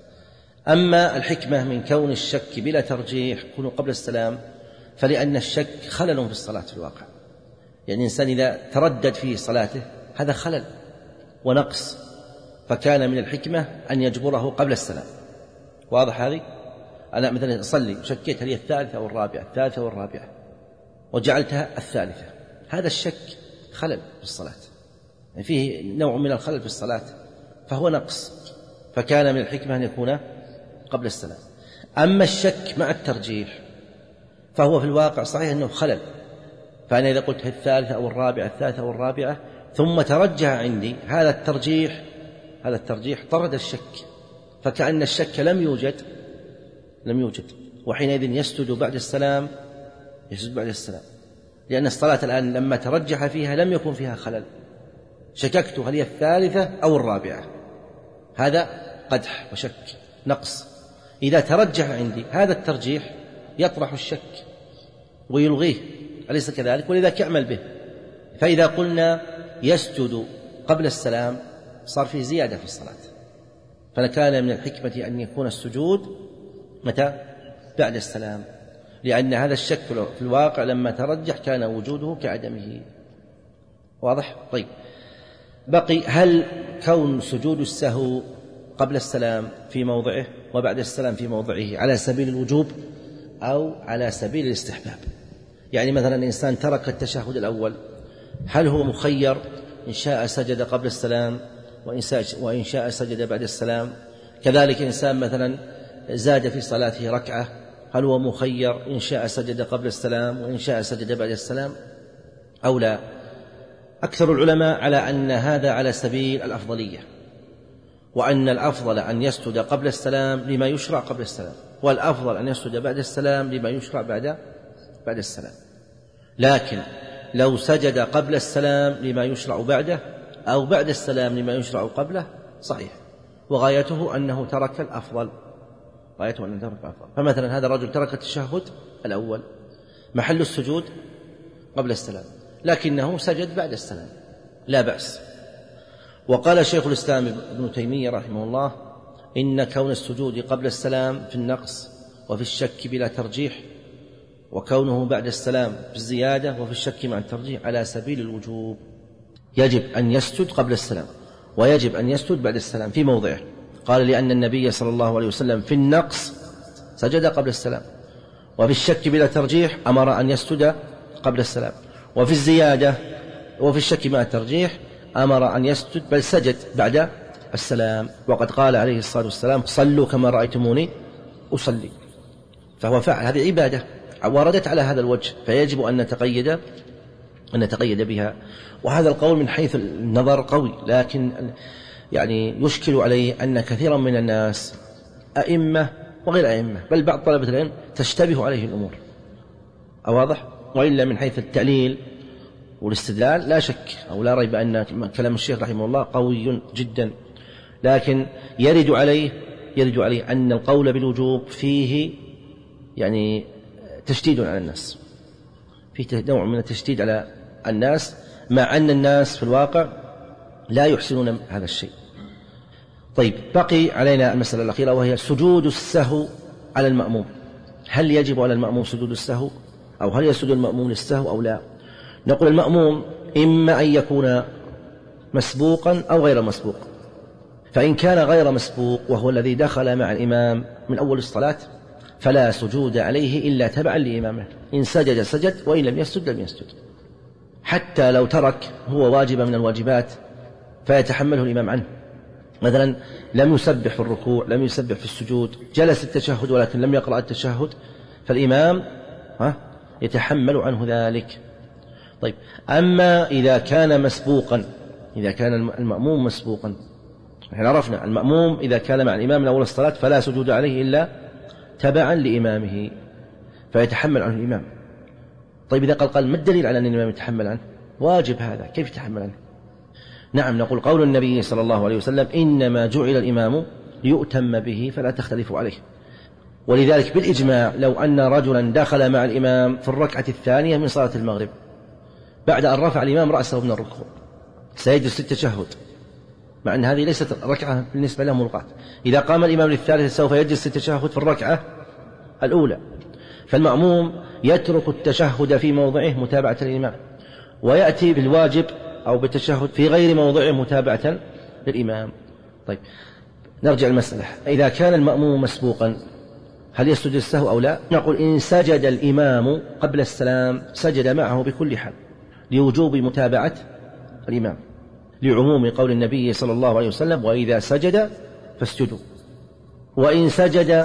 أما الحكمة من كون الشك بلا ترجيح يكون قبل السلام، فلأن الشك خلل في الصلاة في الواقع. يعني الإنسان إذا تردد في صلاته هذا خلل ونقص، فكان من الحكمة أن يجبره قبل السلام. واضح هذه؟ أنا مثلا أصلي شكيت هل هي الثالثة أو الرابعة، الثالثة والرابعة، وجعلتها الثالثة، هذا الشك خلل في الصلاة، يعني فيه نوع من الخلل في الصلاة، فهو نقص، فكان من الحكمة أن يكون قبل السلام. أما الشك مع الترجيح فهو في الواقع صحيح أنه خلل، فأنا إذا قلت الثالثة أو الرابعة، الثالثة أو الرابعة، ثم ترجح عندي هذا الترجيح هذا الترجيح طرد الشك، فكأن الشك لم يوجد لم يوجد وحينئذ يسجد بعد السلام يسجد بعد السلام لأن الصلاة الآن لما ترجح فيها لم يكن فيها خلل. شككت هل هي الثالثة أو الرابعة، هذا قدح وشك نقص. إذا ترجح عندي هذا الترجيح يطرح الشك ويلغيه، أليس كذلك؟ ولذلك يعمل به. فإذا قلنا يسجد قبل السلام صار فيه زيادة في الصلاة، فكان من الحكمة أن يكون السجود متى؟ بعد السلام، لأن هذا الشك في الواقع لما ترجح كان وجوده كعدمه. واضح؟ طيب، بقي هل كون سجود السهو قبل السلام في موضعه وبعد السلام في موضعه على سبيل الوجوب أو على سبيل الاستحباب؟ يعني مثلا الإنسان ترك التشهد الأول، هل هو مخير إن شاء سجد قبل السلام وإن شاء سجد بعد السلام؟ كذلك إنسان مثلا زاد في صلاته ركعة، هل هو مخير إن شاء سجد قبل السلام وإن شاء سجد بعد السلام أو لا؟ أكثر العلماء على أن هذا على سبيل الأفضلية، وأن الأفضل أن يسجد قبل السلام لما يشرع قبل السلام، والأفضل أن يسجد بعد السلام لما يشرع بعد بعد السلام. لكن لو سجد قبل السلام لما يشرع بعده أو بعد السلام لما يشرع قبله صحيح، وغايته أنه ترك الأفضل غايته أنه ترك الأفضل. فمثلا هذا الرجل ترك التشهد الأول، محل السجود قبل السلام، لكنه سجد بعد السلام لا بأس. وقال شيخ الإسلام ابن تيمية رحمه الله: إن كون السجود قبل السلام في النقص وفي الشك بلا ترجيح، وكونه بعد السلام في الزيادة وفي الشك مع الترجيح على سبيل الوجوب. يجب أن يسجد قبل السلام ويجب أن يسجد بعد السلام في موضعه. قال: لأن النبي صلى الله عليه وسلم في النقص سجد قبل السلام، وفي الشك بلا ترجيح أمر أن يسجد قبل السلام، وفي الزيادة وفي الشك مع الترجيح أمر أن يسجد بل سجد بعد السلام، وقد قال عليه الصلاة والسلام: صلوا كما رأيتموني أصلي. فهو فعل هذه عبادة وردت على هذا الوجه، فيجب أن نتقيد أن يتقيد بها. وهذا القول من حيث النظر قوي، لكن يعني يشكل عليه أن كثيرا من الناس أئمة وغير أئمة، بل بعض طلبة العلم تشتبه عليه الأمور. أواضح؟ وإلا من حيث التعليل والاستدلال لا شك أو لا ريب أن كلام الشيخ رحمه الله قوي جدا، لكن يرد عليه يرد عليه أن القول بالوجوب فيه يعني تشديد على الناس، فيه نوع من التشديد على الناس، مع أن الناس في الواقع لا يحسنون هذا الشيء. طيب، بقي علينا المسألة الأخيرة وهي سجود السهو على المأموم. هل يجب على المأموم سجود السهو، أو هل يسجد المأموم للسهو أو لا؟ نقول المأموم إما أن يكون مسبوقا أو غير مسبوق، فإن كان غير مسبوق وهو الذي دخل مع الإمام من أول الصلاة فلا سجود عليه إلا تبعا لإمامه، إن سجد سجد وإن لم يسجد لم يسجد، حتى لو ترك هو واجب من الواجبات فيتحمله الإمام عنه. مثلا لم يسبح في الركوع، لم يسبح في السجود، جلس التشهد ولكن لم يقرأ التشهد، فالإمام ها يتحمل عنه ذلك. طيب، أما إذا كان مسبوقا، إذا كان المأموم مسبوقا، احنا عرفنا المأموم إذا كان مع الإمام من أول الصلاة فلا سجود عليه إلا تبعا لإمامه فيتحمل عنه الإمام. طيب، إذا قال قال ما الدليل على أن الإمام يتحمل عنه؟ واجب هذا، كيف يتحمل عنه؟ نعم، نقول قول النبي صلى الله عليه وسلم إنما جعل الإمام ليؤتم به فلا تختلفوا عليه. ولذلك بالإجماع لو أن رجلا دخل مع الإمام في الركعة الثانية من صلاة المغرب بعد أن رفع الإمام رأسه من الركوع سيجلس التشهد، مع أن هذه ليست ركعة بالنسبة له ملغاة، إذا قام الإمام للثالثة سوف يجلس التشهد في الركعة الأولى، فالمأموم يترك التشهد في موضعه متابعة للإمام ويأتي بالواجب أو بالتشهد في غير موضعه متابعة للإمام. طيب، نرجع المسألة، إذا كان المأموم مسبوقا هل يسجد السهو أو لا؟ نقول إن سجد الإمام قبل السلام سجد معه بكل حال لوجوب متابعة الإمام، لعموم قول النبي صلى الله عليه وسلم وإذا سجد فاسجدوا. وإن سجد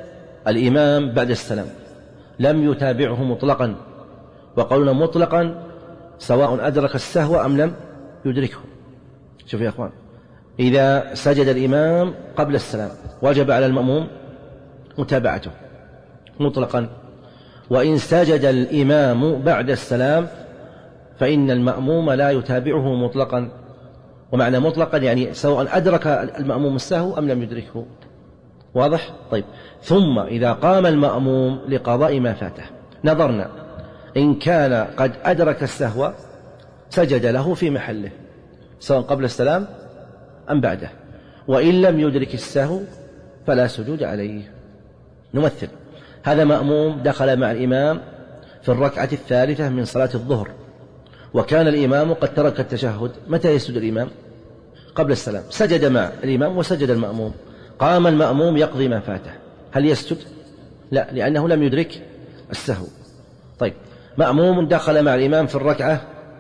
الإمام بعد السلام لم يتابعه مطلقا، وقولنا مطلقا سواء أدرك السهو أم لم يدركه. شوف يا أخوان، إذا سجد الإمام قبل السلام وجب على المأموم متابعته مطلقا، وإن سجد الإمام بعد السلام فإن المأموم لا يتابعه مطلقا. ومعنى مطلقا يعني سواء أدرك المأموم السهو أم لم يدركه. واضح؟ طيب، ثم إذا قام المأموم لقضاء ما فاته نظرنا إن كان قد أدرك السهو سجد له في محله سواء قبل السلام أم بعده، وإن لم يدرك السهو فلا سجود عليه. نمثل، هذا مأموم دخل مع الإمام في الركعة الثالثة من صلاة الظهر، وكان الإمام قد ترك التشهد. متى يسجد الإمام؟ قبل السلام، سجد مع الإمام وسجد المأموم، قام المأموم يقضي ما فاته، هل يسجد؟ لا، لأنه لم يدرك السهو. طيب، مأموم دخل مع الإمام في الركعة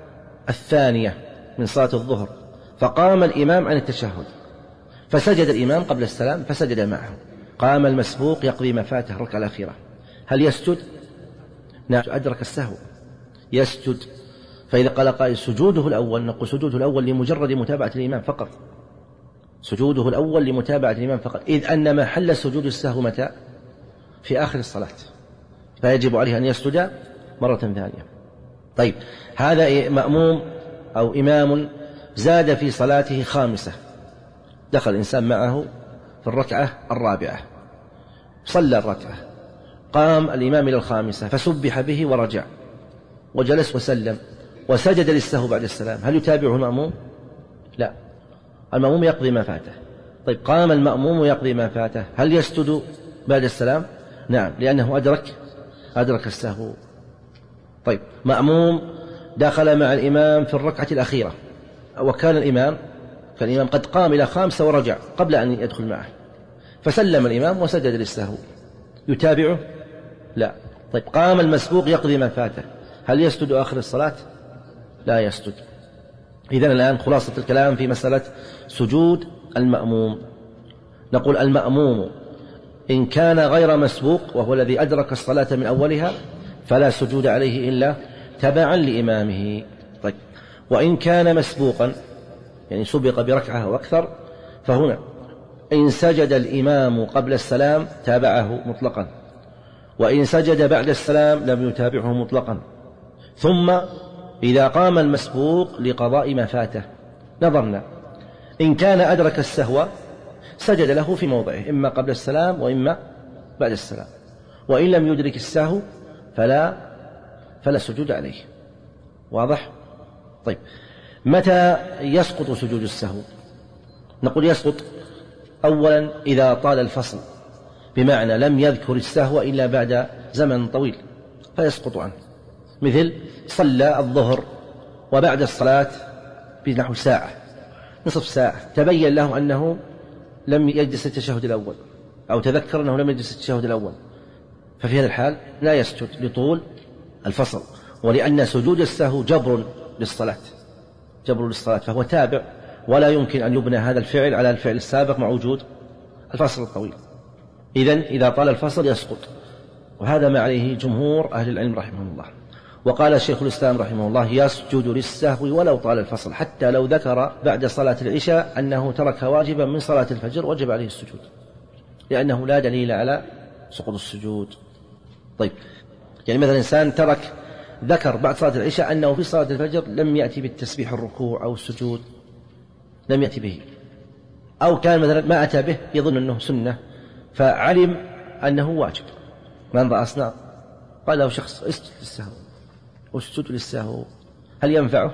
الثانية من صلاة الظهر فقام الإمام عن التشهد فسجد الإمام قبل السلام فسجد معه، قام المسبوق يقضي ما فاته الركعة الأخيرة، هل يسجد؟ نعم، أدرك السهو يسجد. فإذا قال قائل سجوده الأول، نقول سجوده الأول لمجرد متابعة الإمام فقط، سجوده الأول لمتابعة الإمام فقط، إذ أن محل سجود السهو متى؟ في آخر الصلاة، فيجب عليه أن يسجد مرة ثانية. طيب، هذا مأموم أو إمام زاد في صلاته خامسة، دخل الإنسان معه في الركعة الرابعة صلى الركعة، قام الإمام إلى الخامسة فسبح به ورجع وجلس وسلم وسجد للسهو بعد السلام، هل يتابعه المأموم؟ لا، المأموم يقضي ما فاته. طيب، قام المأموم يقضي ما فاته، هل يسجد بعد السلام؟ نعم، لأنه أدرك أدرك السهو. طيب، مأموم دخل مع الإمام في الركعة الأخيرة وكان الإمام فالإمام قد قام إلى خامسة ورجع قبل أن يدخل معه فسلم الإمام وسجد للسهو، يتابعه؟ لا. طيب، قام المسبوق يقضي ما فاته، هل يسجد آخر الصلاة؟ لا يسجد. إذن الآن خلاصة الكلام في مسألة سجود المأموم، نقول المأموم إن كان غير مسبوق وهو الذي أدرك الصلاة من أولها فلا سجود عليه إلا تبعا لإمامه. طيب وإن كان مسبوقا يعني سبق بركعة أو أكثر فهنا إن سجد الإمام قبل السلام تابعه مطلقا، وإن سجد بعد السلام لم يتابعه مطلقا. ثم إذا قام المسبوق لقضاء ما فاته نظرنا إن كان أدرك السهو سجد له في موضعه إما قبل السلام وإما بعد السلام، وإن لم يدرك السهو فلا فلا سجود عليه. واضح؟ طيب متى يسقط سجود السهو؟ نقول يسقط أولا إذا طال الفصل، بمعنى لم يذكر السهو إلا بعد زمن طويل فيسقط عنه، مثل صلى الظهر وبعد الصلاة بنحو ساعة نصف ساعة تبين له أنه لم يجلس التشهد الأول أو تذكر أنه لم يجلس التشهد الأول، ففي هذا الحال لا يسجد لطول الفصل، ولأن سجود السهو جبر للصلاة جبر للصلاة فهو تابع، ولا يمكن أن يبنى هذا الفعل على الفعل السابق مع وجود الفصل الطويل. إذن إذا طال الفصل يسقط، وهذا ما عليه جمهور أهل العلم رحمه الله. وقال الشيخ الإسلام رحمه الله يسجد للسهو ولو طال الفصل، حتى لو ذكر بعد صلاة العشاء أنه ترك واجبا من صلاة الفجر وجب عليه السجود، لأنه لا دليل على سقوط السجود. طيب يعني مثلا إنسان ترك ذكر بعد صلاة العشاء أنه في صلاة الفجر لم يأتي بالتسبيح الركوع أو السجود، لم يأتي به، أو كان مثلا ما أتى به يظن أنه سنة فعلم أنه واجب، من رأى أصنع قال له شخص اسجد للسهو والسجود للسهو هل ينفعه؟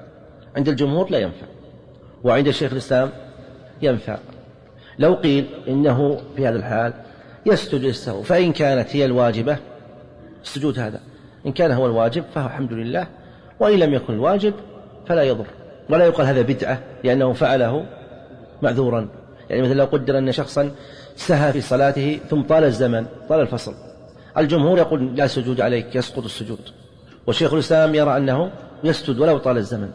عند الجمهور لا ينفع، وعند الشيخ الإسلام ينفع. لو قيل إنه في هذا الحال يسجد للسهو، فإن كانت هي الواجبة السجود هذا، إن كان هو الواجب فهو الحمد لله، وإن لم يكن الواجب فلا يضر، ولا يقال هذا بدعة لأنه فعله معذورا. يعني مثلا لو قدر أن شخصا سهى في صلاته ثم طال الزمن طال الفصل، الجمهور يقول لا سجود عليك يسقط السجود، والشيخ الإسلام يرى أنه يسجد ولو طال الزمن.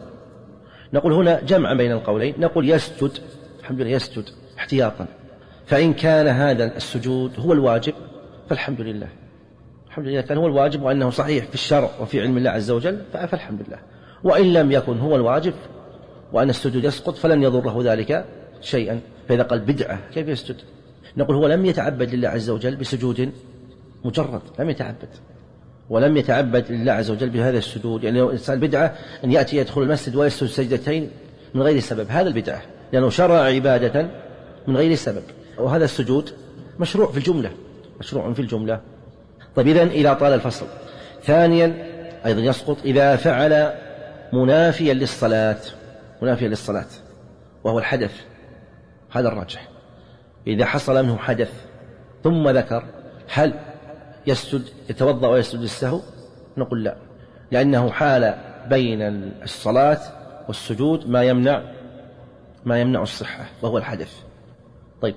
نقول هنا جمع بين القولين، نقول يسجد الحمد لله يسجد احتياطا، فإن كان هذا السجود هو الواجب فالحمد لله الحمد لله كان هو الواجب وأنه صحيح في الشرع وفي علم الله عز وجل فالحمد لله، وإن لم يكن هو الواجب وأن السجود يسقط فلن يضره ذلك شيئا. فإذا قال بدعة كيف يسجد؟ نقول هو لم يتعبد لله عز وجل بسجود مجرد، لم يتعبد ولم يتعبد لله عز وجل بهذا السجود. يعني الإنسان بدعة أن يأتي يدخل المسجد ويسجد سجدتين من غير سبب، هذا البدعة لأنه شرع عبادة من غير سبب، وهذا السجود مشروع في الجملة مشروع في الجملة. طيب إذن إذا طال الفصل. ثانيا أيضا يسقط إذا فعل منافيا للصلاة منافيا للصلاة وهو الحدث، هذا الراجح. إذا حصل منه حدث ثم ذكر هل يسجد يتوضأ ويسجد للسهو؟ نقول لا، لأنه حال بين الصلاة والسجود ما يمنع ما يمنع الصحة وهو الحدث. طيب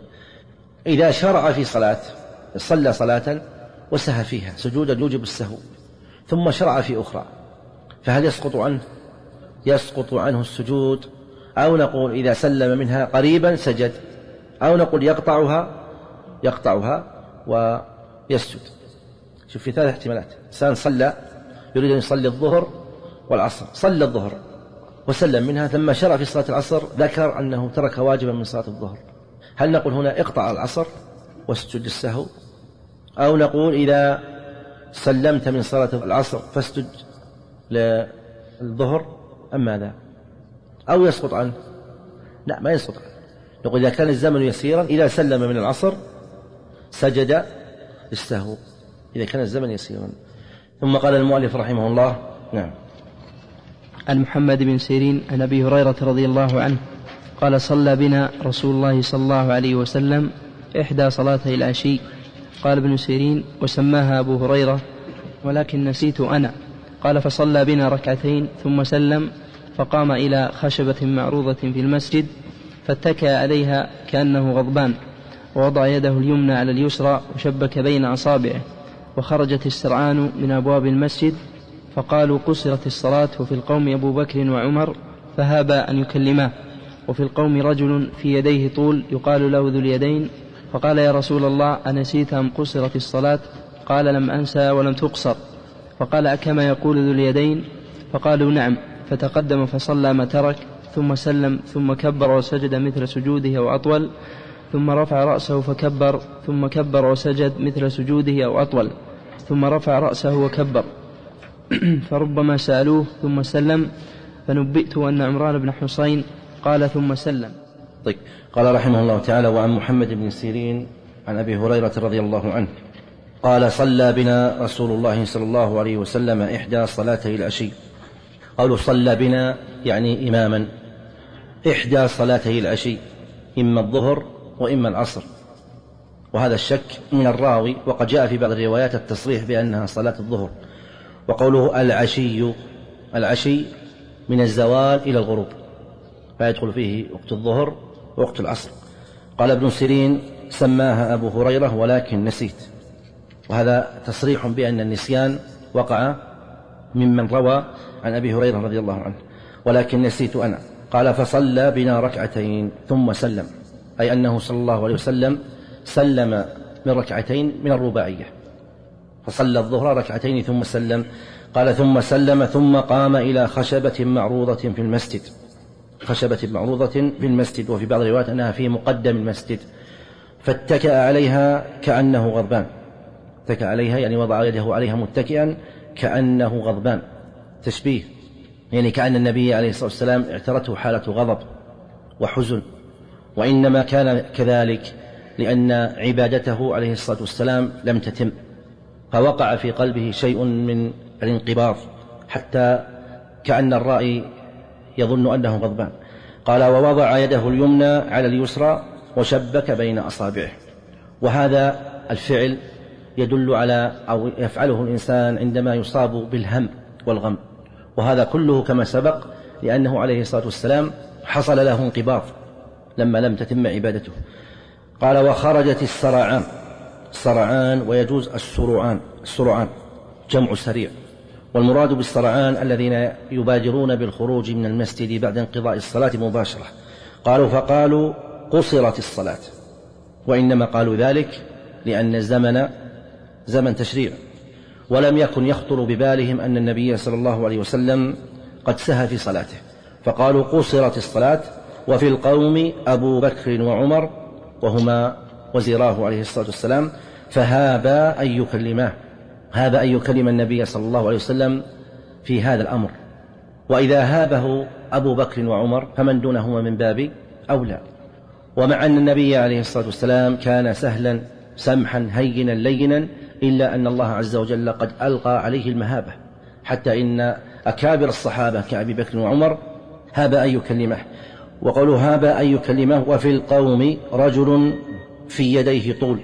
إذا شرع في صلاة صلى صلاة وسهى فيها سجودا يوجب السهو ثم شرع في أخرى فهل يسقط عنه؟ يسقط عنه السجود، أو نقول إذا سلم منها قريبا سجد، أو نقول يقطعها يقطعها ويسجد. شوف في ثلاث احتمالات، إنسان صلى يريد أن يصلي الظهر والعصر، صلى الظهر وسلم منها ثم شرع في صلاة العصر ذكر أنه ترك واجبا من صلاة الظهر، هل نقول هنا اقطع العصر واسجد للسهو، أو نقول إذا سلمت من صلاة العصر فاسجد للظهر أم ماذا؟ أو يسقط عنه؟ لا ما يسقط عنه. نقول إذا كان الزمن يسيرا إذا سلم من العصر سجد للسهو إذا كان الزمن يسيرا. ثم قال المؤلف رحمه الله نعم عن محمد بن سيرين عن أبي هريرة رضي الله عنه قال صلى بنا رسول الله صلى الله عليه وسلم إحدى صلاتي العشي. قال ابن سيرين وسماها أبو هريرة ولكن نسيت أنا. قال فصلى بنا ركعتين ثم سلم فقام إلى خشبة معروضة في المسجد فاتكى عليها كأنه غضبان، ووضع يده اليمنى على اليسرى وشبك بين أصابعه، وخرجت السرعان من أبواب المسجد فقالوا قصرت الصلاة، وفي القوم أبو بكر وعمر فهابا أن يكلماه، وفي القوم رجل في يديه طول يقال له ذو اليدين، فقال يا رسول الله أنسيت أم قصرت الصلاة؟ قال لم أنسى ولم تقصر. فقال: أكما يقول ذو اليدين؟ فقالوا: نعم. فتقدم فصلى ما ترك، ثم سلم، ثم كبر وسجد مثل سجوده أو أطول، ثم رفع رأسه فكبر، ثم كبر وسجد مثل سجوده أو أطول، ثم رفع رأسه وكبر. فربما سألوه ثم سلم، فنبئت أن عمران بن حسين قال ثم سلم. طيب. قال رحمه الله تعالى: وعن محمد بن سيرين عن أبي هريرة رضي الله عنه قال: صلى بنا رسول الله صلى الله عليه وسلم إحدى صلاتي العشي. قالوا صلى بنا يعني إماما، إحدى صلاتي العشي، إما الظهر وإما العصر، وهذا الشك من الراوي، وقد جاء في بعض الروايات التصريح بأنها صلاة الظهر. وقوله العشي، العشي من الزوال إلى الغروب، فيدخل فيه وقت الظهر ووقت العصر. قال ابن سيرين: سماها أبو هريرة ولكن نسيت، وهذا تصريح بأن النسيان وقع ممن روى عن أبي هريرة رضي الله عنه، ولكن نسيت أنا. قال: فصلى بنا ركعتين ثم سلم، أي أنه صلى الله عليه وسلم سلم من ركعتين من الرباعية، فصلى الظهر ركعتين ثم سلم. قال: ثم سلم ثم قام إلى خشبة معروضة في المسجد، خشبة معروضة في المسجد، وفي بعض الروايات أنها في مقدم المسجد، فاتكأ عليها كأنه غضبان. اتكأ عليها يعني وضع يده عليها متكئا كأنه غضبان، تشبيه، يعني كأن النبي عليه الصلاة والسلام اعترته حالة غضب وحزن، وإنما كان كذلك لأن عبادته عليه الصلاة والسلام لم تتم، فوقع في قلبه شيء من الانقباض حتى كأن الرائي يظن أنه غضبان. قال: ووضع يده اليمنى على اليسرى وشبك بين أصابعه. وهذا الفعل يدل على أو يفعله الإنسان عندما يصاب بالهم والغم، وهذا كله كما سبق لأنه عليه الصلاة والسلام حصل له انقباض لما لم تتم عبادته. قال: وخرجت السرعان، السرعان ويجوز السرعان، السرعان جمع سريع، والمراد بالسرعان الذين يبادرون بالخروج من المسجد بعد انقضاء الصلاة مباشرة. قالوا: فقالوا قصرت الصلاة، وإنما قالوا ذلك لأن الزمن زمن تشريع، ولم يكن يخطر ببالهم أن النبي صلى الله عليه وسلم قد سهى في صلاته، فقالوا قصرت الصلاة. وفي القوم أبو بكر وعمر وهما وزيراه عليه الصلاة والسلام، فهابا أن يكلماه، هذا أن يكلم النبي صلى الله عليه وسلم في هذا الأمر. وإذا هابه أبو بكر وعمر فمن دونهما من باب أولى. ومع أن النبي عليه الصلاة والسلام كان سهلا سمحا هينا لينا، إلا أن الله عز وجل قد ألقى عليه المهابة، حتى إن أكابر الصحابة كأبي بكر وعمر هاب أن يكلمه. وقالوا هاب أن يكلمه. وفي القوم رجل في يديه طول،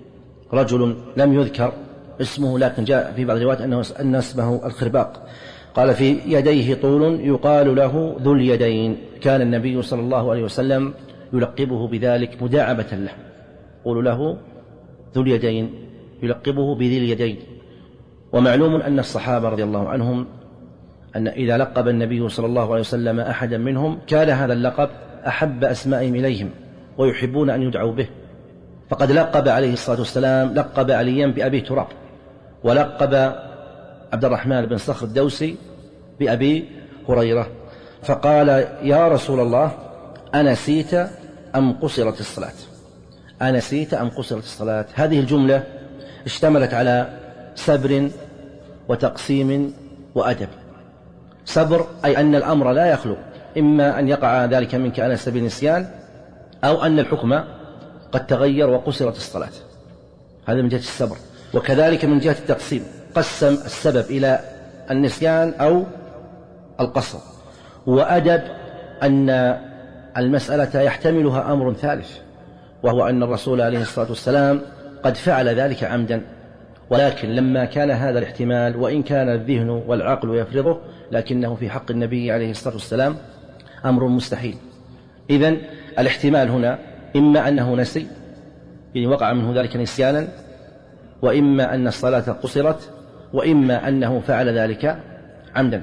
رجل لم يذكر اسمه، لكن جاء في بعض الروايات أنه أن اسمه الخرباق. قال: في يديه طول يقال له ذو اليدين، كان النبي صلى الله عليه وسلم يلقبه بذلك مداعبة له، يقول له ذو اليدين، يلقبه بذي اليدين. ومعلوم أن الصحابة رضي الله عنهم أن إذا لقب النبي صلى الله عليه وسلم أحدا منهم كان هذا اللقب أحب أسمائهم إليهم ويحبون أن يدعوا به. فقد لقب عليه الصلاة والسلام لقب عليا بأبي تراب، ولقب عبد الرحمن بن صخر الدوسي بأبي هريرة. فقال: يا رسول الله أنسيت أم قصرت الصلاة؟ أنسيت أم قصرت الصلاة؟ هذه الجملة اشتملت على سبر وتقسيم وأدب. سبر أي أن الأمر لا يخلو، إما أن يقع ذلك منك على سبيل النسيان، أو أن الحكم قد تغير وقصرت الصلاة، هذا من جهة السبر. وكذلك من جهة التقسيم، قسم السبب إلى النسيان أو القصر. وأدب أن المسألة يحتملها أمر ثالث، وهو أن الرسول عليه الصلاة والسلام قد فعل ذلك عمدا، ولكن لما كان هذا الاحتمال وإن كان الذهن والعقل يفرضه، لكنه في حق النبي عليه الصلاة والسلام أمر مستحيل. إذن الاحتمال هنا إما أنه نسي، يعني وقع منه ذلك نسيانا، وإما أن الصلاة قصرت، وإما أنه فعل ذلك عمدا.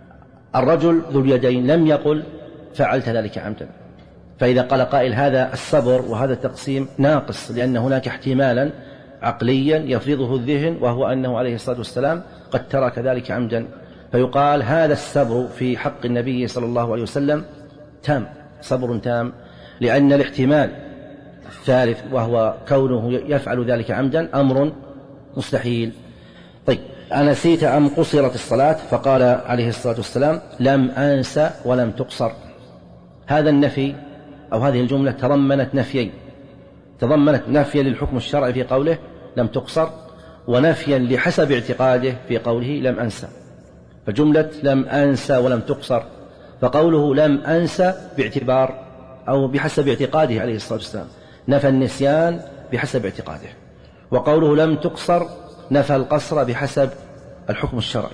الرجل ذو اليدين لم يقل فعلت ذلك عمدا، فإذا قال قائل هذا الصبر وهذا التقسيم ناقص، لأن هناك احتمالا عقليا يفرضه الذهن، وهو أنه عليه الصلاة والسلام قد ترك ذلك عمدا، فيقال هذا الصبر في حق النبي صلى الله عليه وسلم تام، صبر تام، لأن الاحتمال الثالث وهو كونه يفعل ذلك عمدا أمر مستحيل. طيب، أنسيت أم قصرت الصلاة؟ فقال عليه الصلاة والسلام لم أنسى ولم تقصر. هذا النفي أو هذه الجملة تضمنت نفيين، تضمنت نفيا للحكم الشرعي في قوله لم تقصر، ونفيا لحسب اعتقاده في قوله لم أنسى. فجملة لم أنسى ولم تقصر، فقوله لم أنسى باعتبار أو بحسب اعتقاده عليه الصلاة والسلام نفى النسيان بحسب اعتقاده، وقوله لم تقصر نفى القصر بحسب الحكم الشرعي.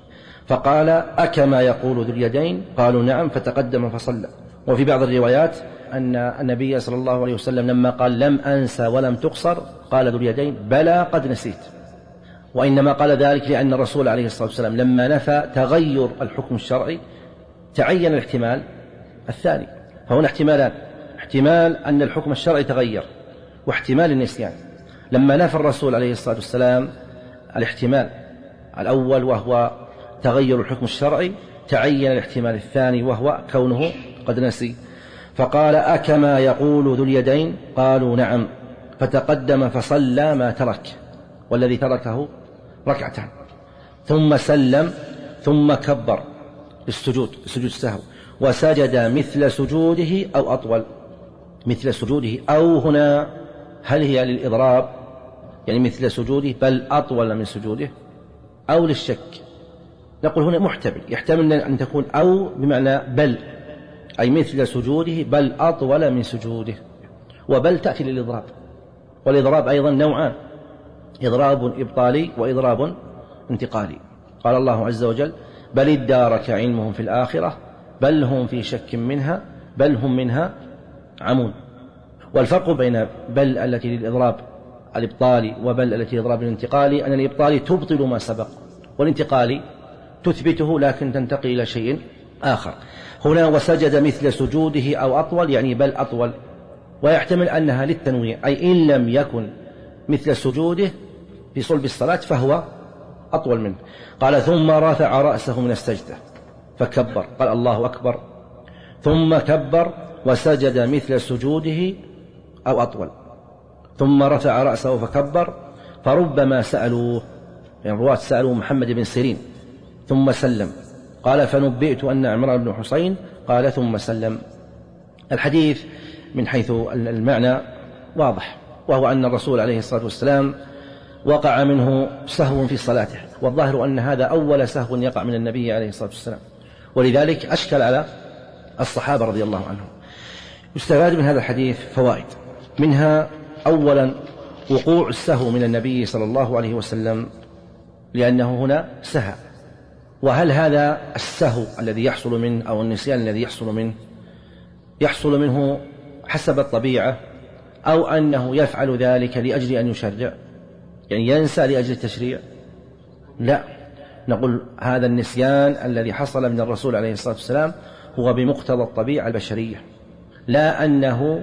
فقال أكما يقول ذو اليدين؟ قالوا نعم، فتقدم فصلى. وفي بعض الروايات أن النبي صلى الله عليه وسلم لما قال لم أنسى ولم تقصر قال ذو اليدين بلى قد نسيت، وإنما قال ذلك لأن الرسول عليه الصلاة والسلام لما نفى تغير الحكم الشرعي تعين الاحتمال الثاني. فهنا احتمالان، احتمال أن الحكم الشرعي تغير، واحتمال النسيان. لما نفى الرسول عليه الصلاة والسلام الاحتمال الأول وهو تغير الحكم الشرعي تعين الاحتمال الثاني وهو كونه قد نسي. فقال أكما يقول ذو اليدين؟ قالوا نعم، فتقدم فصلى ما ترك، والذي تركه ركعتان، ثم سلم ثم كبر السجود سجود السهو، وسجد مثل سجوده أو أطول. مثل سجوده أو هنا هل هي للإضراب يعني مثل سجوده بل أطول من سجوده، أو للشك؟ نقول هنا محتمل، يحتمل أن تكون أو بمعنى بل، أي مثل سجوده بل أطول من سجوده. وبل تأتي للإضراب، والإضراب أيضا نوعان، إضراب إبطالي وإضراب انتقالي. قال الله عز وجل بل ادارك علمهم في الآخرة بل هم في شك منها بل هم منها عمون. والفرق بين بل التي للإضراب الإبطالي وبل التي للإضراب الانتقالي أن الإبطالي تبطل ما سبق، والانتقالي تثبته لكن تنتقل إلى شيء آخر. هنا وسجد مثل سجوده أو أطول يعني بل أطول، ويحتمل أنها للتنويع، أي إن لم يكن مثل سجوده في صلب الصلاة فهو أطول منه. قال ثم رفع رأسه من السجدة فكبر، قال الله أكبر، ثم كبر وسجد مثل سجوده أو أطول، ثم رفع رأسه فكبر. فربما سألوه، يعني الرواة سألوا محمد بن سيرين ثم سلم، قال فنبئت أن عمران بن حسين قال ثم سلم. الحديث من حيث المعنى واضح، وهو أن الرسول عليه الصلاة والسلام وقع منه سهو في صلاته، والظاهر أن هذا أول سهو يقع من النبي عليه الصلاة والسلام، ولذلك أشكل على الصحابة رضي الله عنهم. يستفاد من هذا الحديث فوائد، منها أولا وقوع السهو من النبي صلى الله عليه وسلم لأنه هنا سهى. وهل هذا السهو الذي يحصل منه أو النسيان الذي يحصل منه يحصل منه حسب الطبيعة، أو أنه يفعل ذلك لأجل أن يشرع، يعني ينسى لأجل التشريع؟ لا، نقول هذا النسيان الذي حصل من الرسول عليه الصلاة والسلام هو بمقتضى الطبيعة البشرية، لا أنه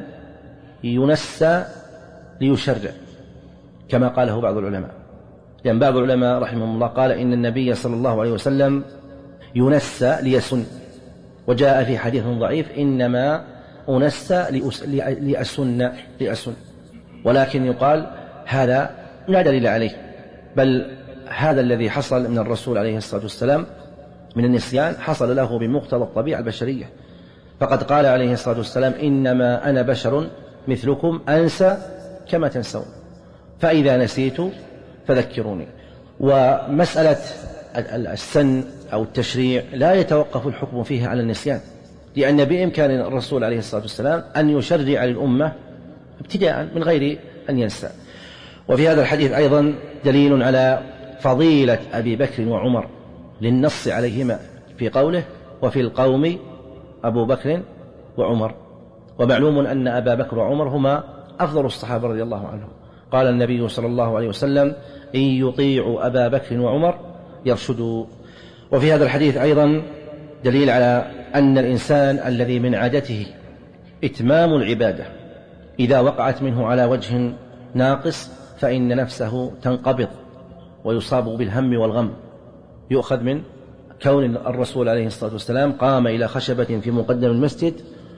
ينسى ليشرع كما قاله بعض العلماء. لأن بعض العلماء رحمهم الله قال إن النبي صلى الله عليه وسلم ينسى ليسن، وجاء في حديث ضعيف إنما أنسى لأسن لأسن، ولكن يقال هذا لا دليل عليه، بل هذا الذي حصل من الرسول عليه الصلاة والسلام من النسيان حصل له بمقتضى الطبيعة البشرية، فقد قال عليه الصلاة والسلام إنما أنا بشر مثلكم أنسى كما تنسون، فإذا نسيت فذكروني. ومسألة السن أو التشريع لا يتوقف الحكم فيها على النسيان، لأن بإمكان الرسول عليه الصلاة والسلام أن يشرع للأمة ابتداء من غير أن ينسى. وفي هذا الحديث أيضا دليل على فضيلة أبي بكر وعمر للنص عليهما في قوله وفي القوم أبو بكر وعمر. ومعلوم أن أبا بكر وعمر هما أفضل الصحابة رضي الله عنهم. قال النبي صلى الله عليه وسلم إن يطيعوا أبا بكر وعمر يرشدوا. وفي هذا الحديث أيضا دليل على أن الإنسان الذي من عادته إتمام العبادة إذا وقعت منه على وجه ناقص فإن نفسه تنقبض ويصاب بالهم والغم. يؤخذ من كون الرسول عليه الصلاة والسلام قام إلى خشبة في مقدم المسجد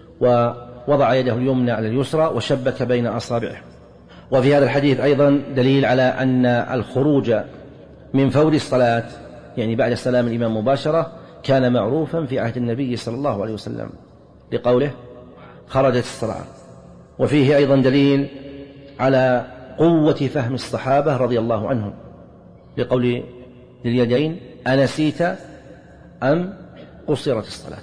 ووضع يده اليمنى على اليسرى وشبك بين أصابعه. وفي هذا الحديث أيضا دليل على أن الخروج من فور الصلاة يعني بعد سلام الإمام مباشرة كان معروفا في عهد النبي صلى الله عليه وسلم لقوله خرجت الصلاة. وفيه أيضا دليل على قوة فهم الصحابة رضي الله عنهم لقول ذي اليدين أنسيت أم قصرت الصلاة.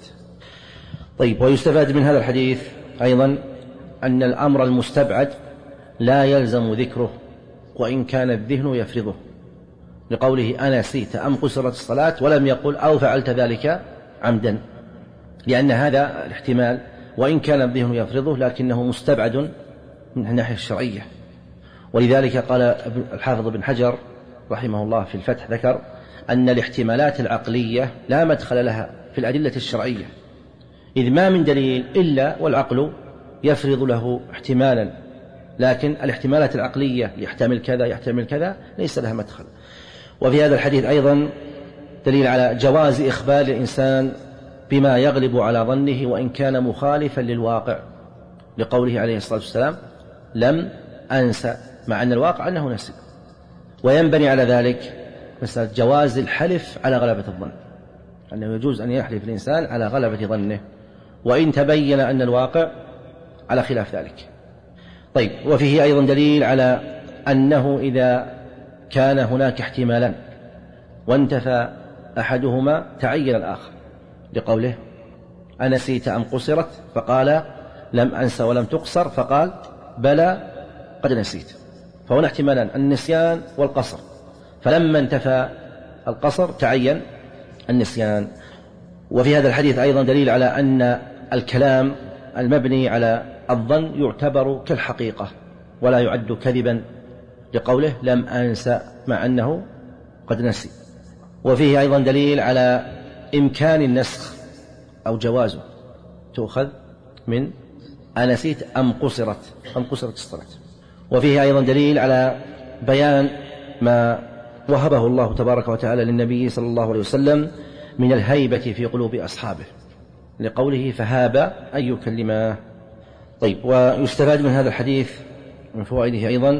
طيب، ويستفاد من هذا الحديث أيضا أن الأمر المستبعد لا يلزم ذكره وإن كان الذهن يفرضه لقوله أنسيت أم قصرت الصلاة ولم يقل أو فعلت ذلك عمدا، لأن هذا الاحتمال وإن كان الذهن يفرضه لكنه مستبعد من الناحية الشرعية. ولذلك قال الحافظ بن حجر رحمه الله في الفتح ذكر أن الاحتمالات العقلية لا مدخل لها في الأدلة الشرعية، إذ ما من دليل إلا والعقل يفرض له احتمالا، لكن الاحتمالات العقلية يحتمل كذا يحتمل كذا ليس لها مدخل. وفي هذا الحديث أيضا دليل على جواز إخبار الإنسان بما يغلب على ظنه وإن كان مخالفا للواقع لقوله عليه الصلاة والسلام لم أنسى، مع أن الواقع أنه نسي. وينبني على ذلك مسألة جواز الحلف على غلبة الظن، أنه يجوز أن يحلف الإنسان على غلبة ظنه وإن تبين أن الواقع على خلاف ذلك. طيب، وفيه أيضا دليل على أنه إذا كان هناك احتمالان وانتفى أحدهما تعين الآخر لقوله أنسيت أم قصرت، فقال لم أنس ولم تقصر، فقال بلى قد نسيت، فهنا احتمالان النسيان والقصر، فلما انتفى القصر تعين النسيان. وفي هذا الحديث أيضا دليل على أن الكلام المبني على الظن يعتبر كالحقيقة ولا يعد كذبا لقوله لم أنسى مع أنه قد نسي. وفيه أيضا دليل على إمكان النسخ أو جوازه، تؤخذ من أنسيت أم قصرت أم قصرت الصلاة. وفيه أيضا دليل على بيان ما وهبه الله تبارك وتعالى للنبي صلى الله عليه وسلم من الهيبة في قلوب أصحابه لقوله فهاب أن يكلماه. طيب، ويستفاد من هذا الحديث من فوائده أيضا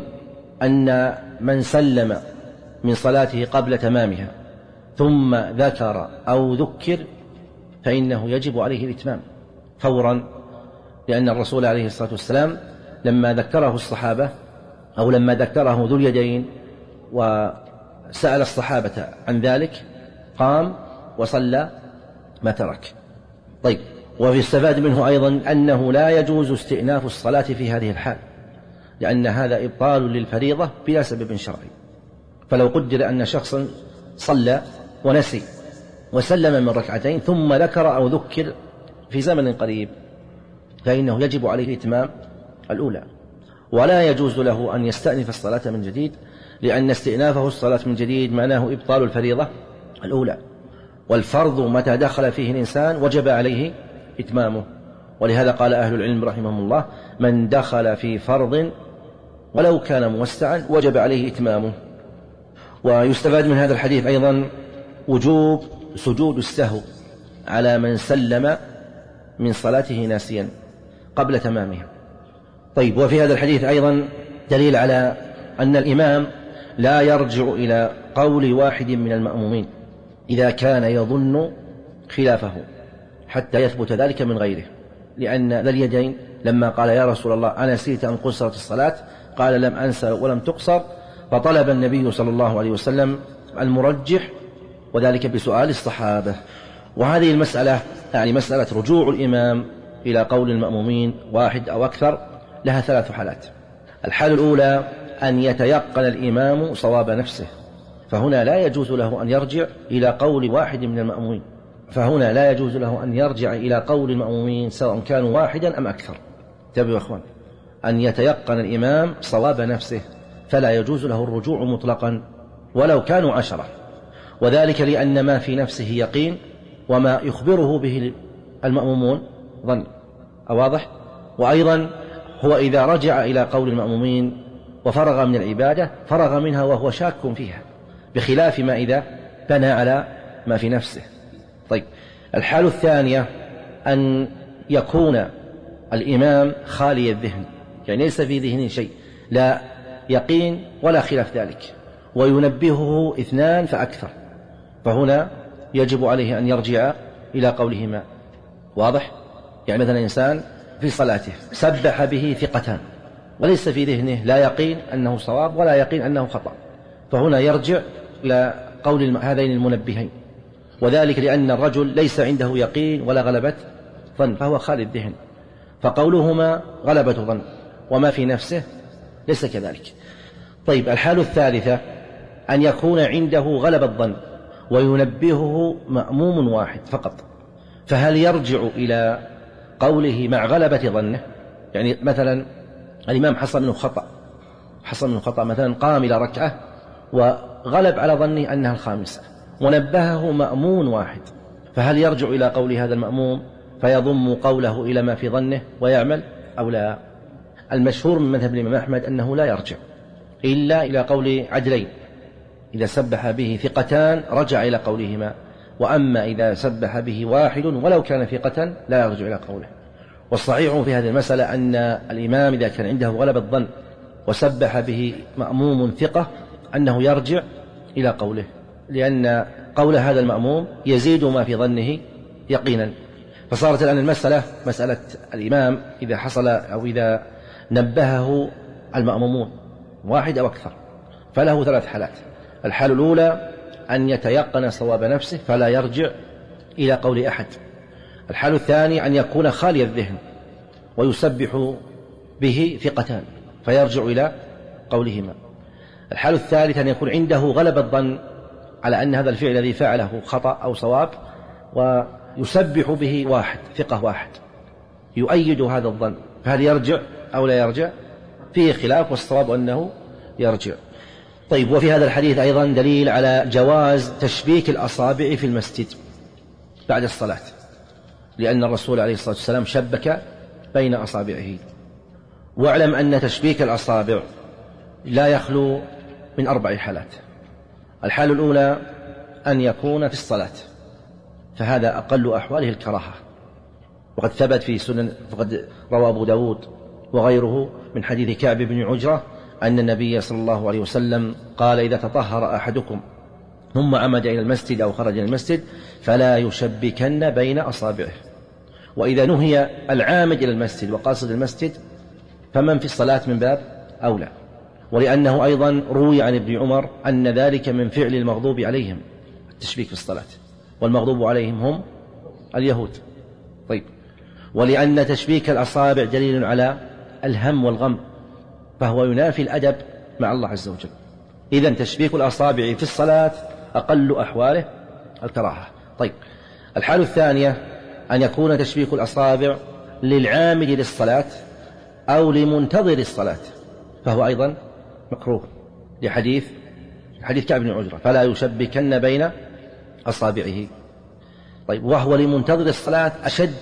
أن من سلم من صلاته قبل تمامها ثم ذكر أو ذكر فإنه يجب عليه الإتمام فورا، لأن الرسول عليه الصلاة والسلام لما ذكره الصحابة أو لما ذكره ذو اليدين وسأل الصحابة عن ذلك قام وصلى ما ترك. طيب، ويستفاد منه أيضا أنه لا يجوز استئناف الصلاة في هذه الحال، لأن هذا إبطال للفريضة بلا سبب شرعي. فلو قدر أن شخصا صلى ونسي وسلم من ركعتين ثم ذكر أو ذكر في زمن قريب فإنه يجب عليه إتمام الأولى، ولا يجوز له أن يستأنف الصلاة من جديد، لأن استئنافه الصلاة من جديد معناه إبطال الفريضة الأولى، والفرض متى دخل فيه الإنسان وجب عليه إتمامه. ولهذا قال أهل العلم رحمهم الله من دخل في فرض ولو كان موسعا وجب عليه إتمامه. ويستفاد من هذا الحديث أيضا وجوب سجود السهو على من سلم من صلاته ناسيا قبل تمامها. طيب، وفي هذا الحديث أيضا دليل على أن الإمام لا يرجع إلى قول واحد من المأمومين إذا كان يظن خلافه حتى يثبت ذلك من غيره، لأن ذا اليدين لما قال يا رسول الله أنسيت أم قصرت الصلاة قال لم أنسى ولم تقصر، فطلب النبي صلى الله عليه وسلم المرجح وذلك بسؤال الصحابة. وهذه المسألة يعني مسألة رجوع الإمام إلى قول المأمومين واحد أو أكثر لها ثلاث حالات. الحالة الأولى أن يتيقن الإمام صواب نفسه، فهنا لا يجوز له أن يرجع إلى قول واحد من المأمومين فهنا لا يجوز له أن يرجع إلى قول المأمومين سواء كانوا واحدا أم أكثر. انتبهوا يا أخوان، أن يتيقن الإمام صواب نفسه فلا يجوز له الرجوع مطلقا ولو كانوا عشرة، وذلك لأن ما في نفسه يقين وما يخبره به المأمومون ظن. أواضح؟ وأيضا هو إذا رجع إلى قول المأمومين وفرغ من العبادة فرغ منها وهو شاك فيها، بخلاف ما إذا بنى على ما في نفسه. طيب، الحال الثانية أن يكون الإمام خالي الذهن، يعني ليس في ذهنه شيء، لا يقين ولا خلاف ذلك، وينبهه اثنان فأكثر، فهنا يجب عليه أن يرجع إلى قولهما. واضح؟ يعني مثلا إنسان في صلاته سبح به ثقتان وليس في ذهنه لا يقين أنه صواب ولا يقين أنه خطأ، فهنا يرجع إلى قول هذين المنبهين، وذلك لأن الرجل ليس عنده يقين ولا غلبة ظن، فهو خالي الذهن، فقولهما غلبة ظن، وما في نفسه ليس كذلك. طيب، الحال الثالثة أن يكون عنده غلبة ظن وينبهه مأموم واحد فقط، فهل يرجع إلى قوله مع غلبة ظنه؟ يعني مثلا الإمام حصل منه خطأ حصل منه خطأ مثلا قام إلى ركعة وغلب على ظنه أنها الخامسة ونبهه مأموم واحد، فهل يرجع إلى قول هذا المأموم فيضم قوله إلى ما في ظنه ويعمل أو لا؟ المشهور من مذهب الإمام أحمد أنه لا يرجع إلا إلى قول عدلين، إذا سبح به ثقتان رجع إلى قولهما، وأما إذا سبح به واحد ولو كان ثقة لا يرجع إلى قوله. والصحيح في هذه المسألة أن الإمام إذا كان عنده غلبة الظن وسبح به مأموم ثقة أنه يرجع إلى قوله، لأن قول هذا المأموم يزيد ما في ظنه يقينا. فصارت الآن المسألة مسألة الإمام إذا حصل أو إذا نبهه المأمومون واحد أو أكثر فله ثلاث حالات. الحال الأولى أن يتيقن صواب نفسه فلا يرجع إلى قول أحد. الحال الثاني أن يكون خالي الذهن ويسبح به ثقتان فيرجع إلى قولهما. الحال الثالث أن يكون عنده غلبة الظن على أن هذا الفعل الذي فعله خطأ أو صواب ويسبح به واحد ثقة واحد يؤيد هذا الظن، فهل يرجع أو لا يرجع؟ فيه خلاف، والصواب أنه يرجع. طيب، وفي هذا الحديث أيضا دليل على جواز تشبيك الأصابع في المسجد بعد الصلاة، لأن الرسول عليه الصلاة والسلام شبك بين أصابعه. واعلم أن تشبيك الأصابع لا يخلو من أربع حالات. الحال الأولى أن يكون في الصلاة، فهذا أقل أحواله الكراهة، وقد ثبت في سنن، فقد روى أبو داود وغيره من حديث كعب بن عجرة أن النبي صلى الله عليه وسلم قال: إذا تطهر أحدكم ثم عمد إلى المسجد أو خرج إلى المسجد فلا يشبكن بين أصابعه. وإذا نهي العامد إلى المسجد وقاصد المسجد فمن في الصلاة من باب أولى، ولأنه أيضا روي عن ابن عمر أن ذلك من فعل المغضوب عليهم، التشبيك في الصلاة، والمغضوب عليهم هم اليهود. طيب، ولأن تشبيك الأصابع دليل على الهم والغم، فهو ينافي الأدب مع الله عز وجل. إذن تشبيك الأصابع في الصلاة أقل أحواله الكراهة. طيب، الحال الثانية أن يكون تشبيك الأصابع للعامد للصلاة أو لمنتظر الصلاة، فهو أيضا مكروه، لحديث حديث كعب بن عجرة: فلا يشبكن بين أصابعه. طيب، وهو لمنتظر الصلاة أشد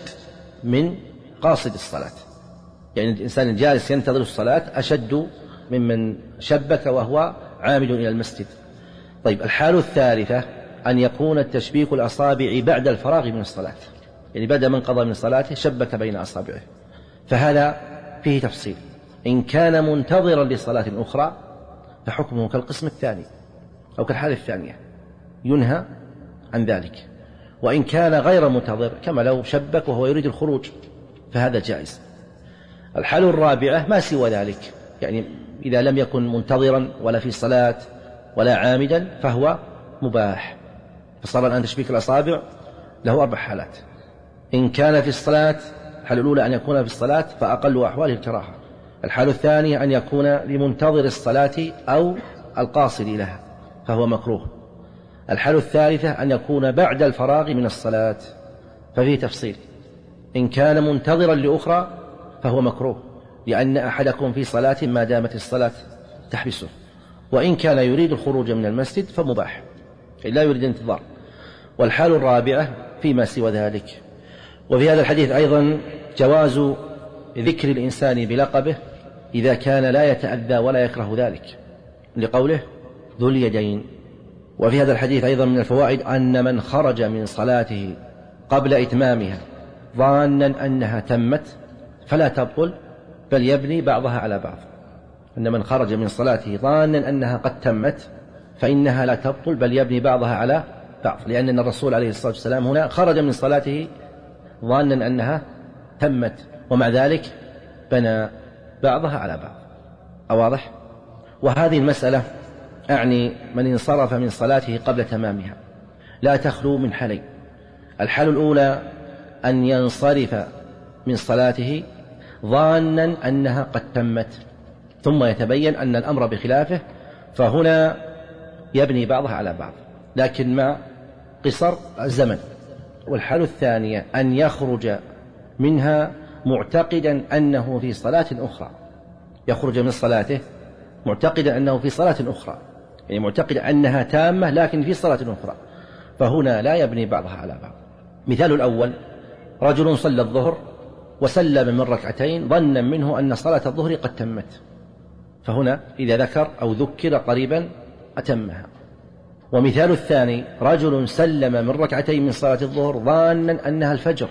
من قاصد الصلاة، يعني الإنسان الجالس ينتظر الصلاة أشد ممن شبك وهو عامد إلى المسجد. طيب، الحال الثالثة أن يكون التشبيك الأصابع بعد الفراغ من الصلاة، يعني بعد من قضى من صلاته شبك بين أصابعه، فهذا فيه تفصيل. إن كان منتظرا لصلاة أخرى فحكمه كالقسم الثاني أو كالحالة الثانية، ينهى عن ذلك. وإن كان غير منتظر كما لو شبك وهو يريد الخروج فهذا جائز. الحالة الرابعة ما سوى ذلك، يعني إذا لم يكن منتظرا ولا في صلاة ولا عامدا فهو مباح. فصار الآن تشبيك الأصابع له أربع حالات. إن كان في الصلاة، الحالة الأولى أن يكون في الصلاة فأقل أحواله الكراهة. الحالة الثانية أن يكون لمنتظر الصلاة أو القاصد لها فهو مكروه. الحالة الثالثة أن يكون بعد الفراغ من الصلاة، ففيه تفصيل. إن كان منتظرا لأخرى فهو مكروه، لأن أحدكم في صلاة ما دامت الصلاة تحبسه، وإن كان يريد الخروج من المسجد فمباح، لا يريد انتظار. والحال الرابعة فيما سوى ذلك. وفي هذا الحديث أيضا جواز ذكر الإنسان بلقبه إذا كان لا يتأذى ولا يكره ذلك، لقوله ذو اليدين. وفي هذا الحديث أيضا من الفوائد أن من خرج من صلاته قبل إتمامها ظانا أنها تمت فلا تبطل بل يبني بعضها على بعض. أن من خرج من صلاته ظانا أنها قد تمت فإنها لا تبطل بل يبني بعضها على بعض، لأن الرسول عليه الصلاة والسلام هنا خرج من صلاته ظانا أنها تمت ومع ذلك بنى بعضها على بعض. أواضح؟ وهذه المسألة أعني من انصرف من صلاته قبل تمامها لا تخلو من حالين. الحال الأولى أن ينصرف من صلاته ظانا أنها قد تمت ثم يتبين أن الأمر بخلافه، فهنا يبني بعضها على بعض لكن مع قصر الزمن. والحال الثانية أن يخرج منها معتقدا أنه في صلاة أخرى، يخرج من صلاته معتقدا أنه في صلاة أخرى، يعني معتقدا أنها تامة لكن في صلاة أخرى، فهنا لا يبني بعضها على بعض. مثال الأول رجل صلى الظهر وسلم من ركعتين ظنا منه أن صلاة الظهر قد تمت، فهنا إذا ذكر أو ذكر قريبا أتمها. ومثال الثاني رجل سلم من ركعتين من صلاة الظهر ظانا أنها الفجر،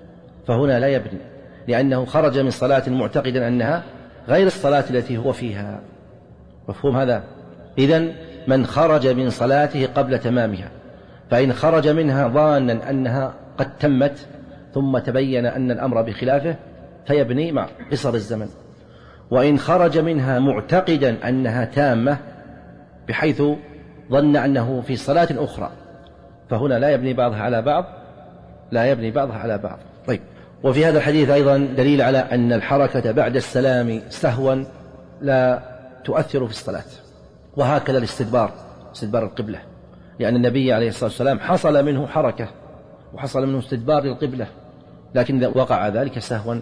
فهنا لا يبني لأنه خرج من صلاة معتقدا أنها غير الصلاة التي هو فيها. مفهوم هذا؟ إذن من خرج من صلاته قبل تمامها فإن خرج منها ظانا أنها قد تمت ثم تبين أن الأمر بخلافه فيبني مع قصر الزمن. وإن خرج منها معتقدا أنها تامة بحيث ظن أنه في صلاة أخرى فهنا لا يبني بعضها على بعض، لا يبني بعضها على بعض. طيب، وفي هذا الحديث أيضا دليل على أن الحركة بعد السلام سهوا لا تؤثر في الصلاة، وهكذا الاستدبار، استدبار القبلة، لأن النبي عليه الصلاة والسلام حصل منه حركة وحصل منه استدبار للقبلة لكن وقع ذلك سهوا.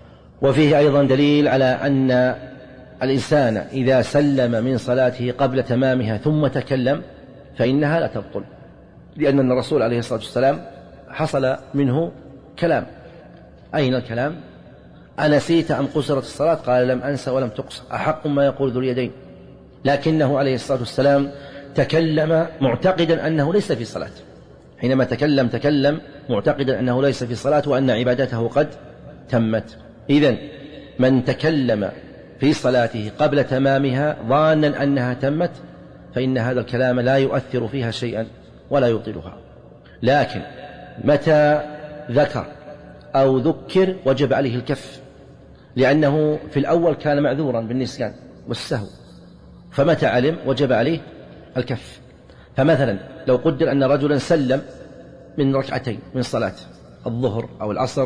وفيه أيضا دليل على أن الإنسان إذا سلم من صلاته قبل تمامها ثم تكلم فإنها لا تبطل، لأن الرسول عليه الصلاة والسلام حصل منه كلام. أين الكلام؟ أنسيت أم قصرت الصلاة؟ قال لم أنس ولم تقصر، أحق ما يقول ذو اليدين. لكنه عليه الصلاة والسلام تكلم معتقدا أنه ليس في صلاة، حينما تكلم تكلم معتقدا أنه ليس في صلاة وأن عبادته قد تمت. إذن من تكلم في صلاته قبل تمامها ظانا أنها تمت فإن هذا الكلام لا يؤثر فيها شيئا ولا يبطلها. لكن متى ذكر أو ذكر وجب عليه الكف، لأنه في الأول كان معذورا بالنسيان والسهو، فمتى علم وجب عليه الكف. فمثلا لو قدر أن رجلا سلم من ركعتين من صلاة الظهر أو العصر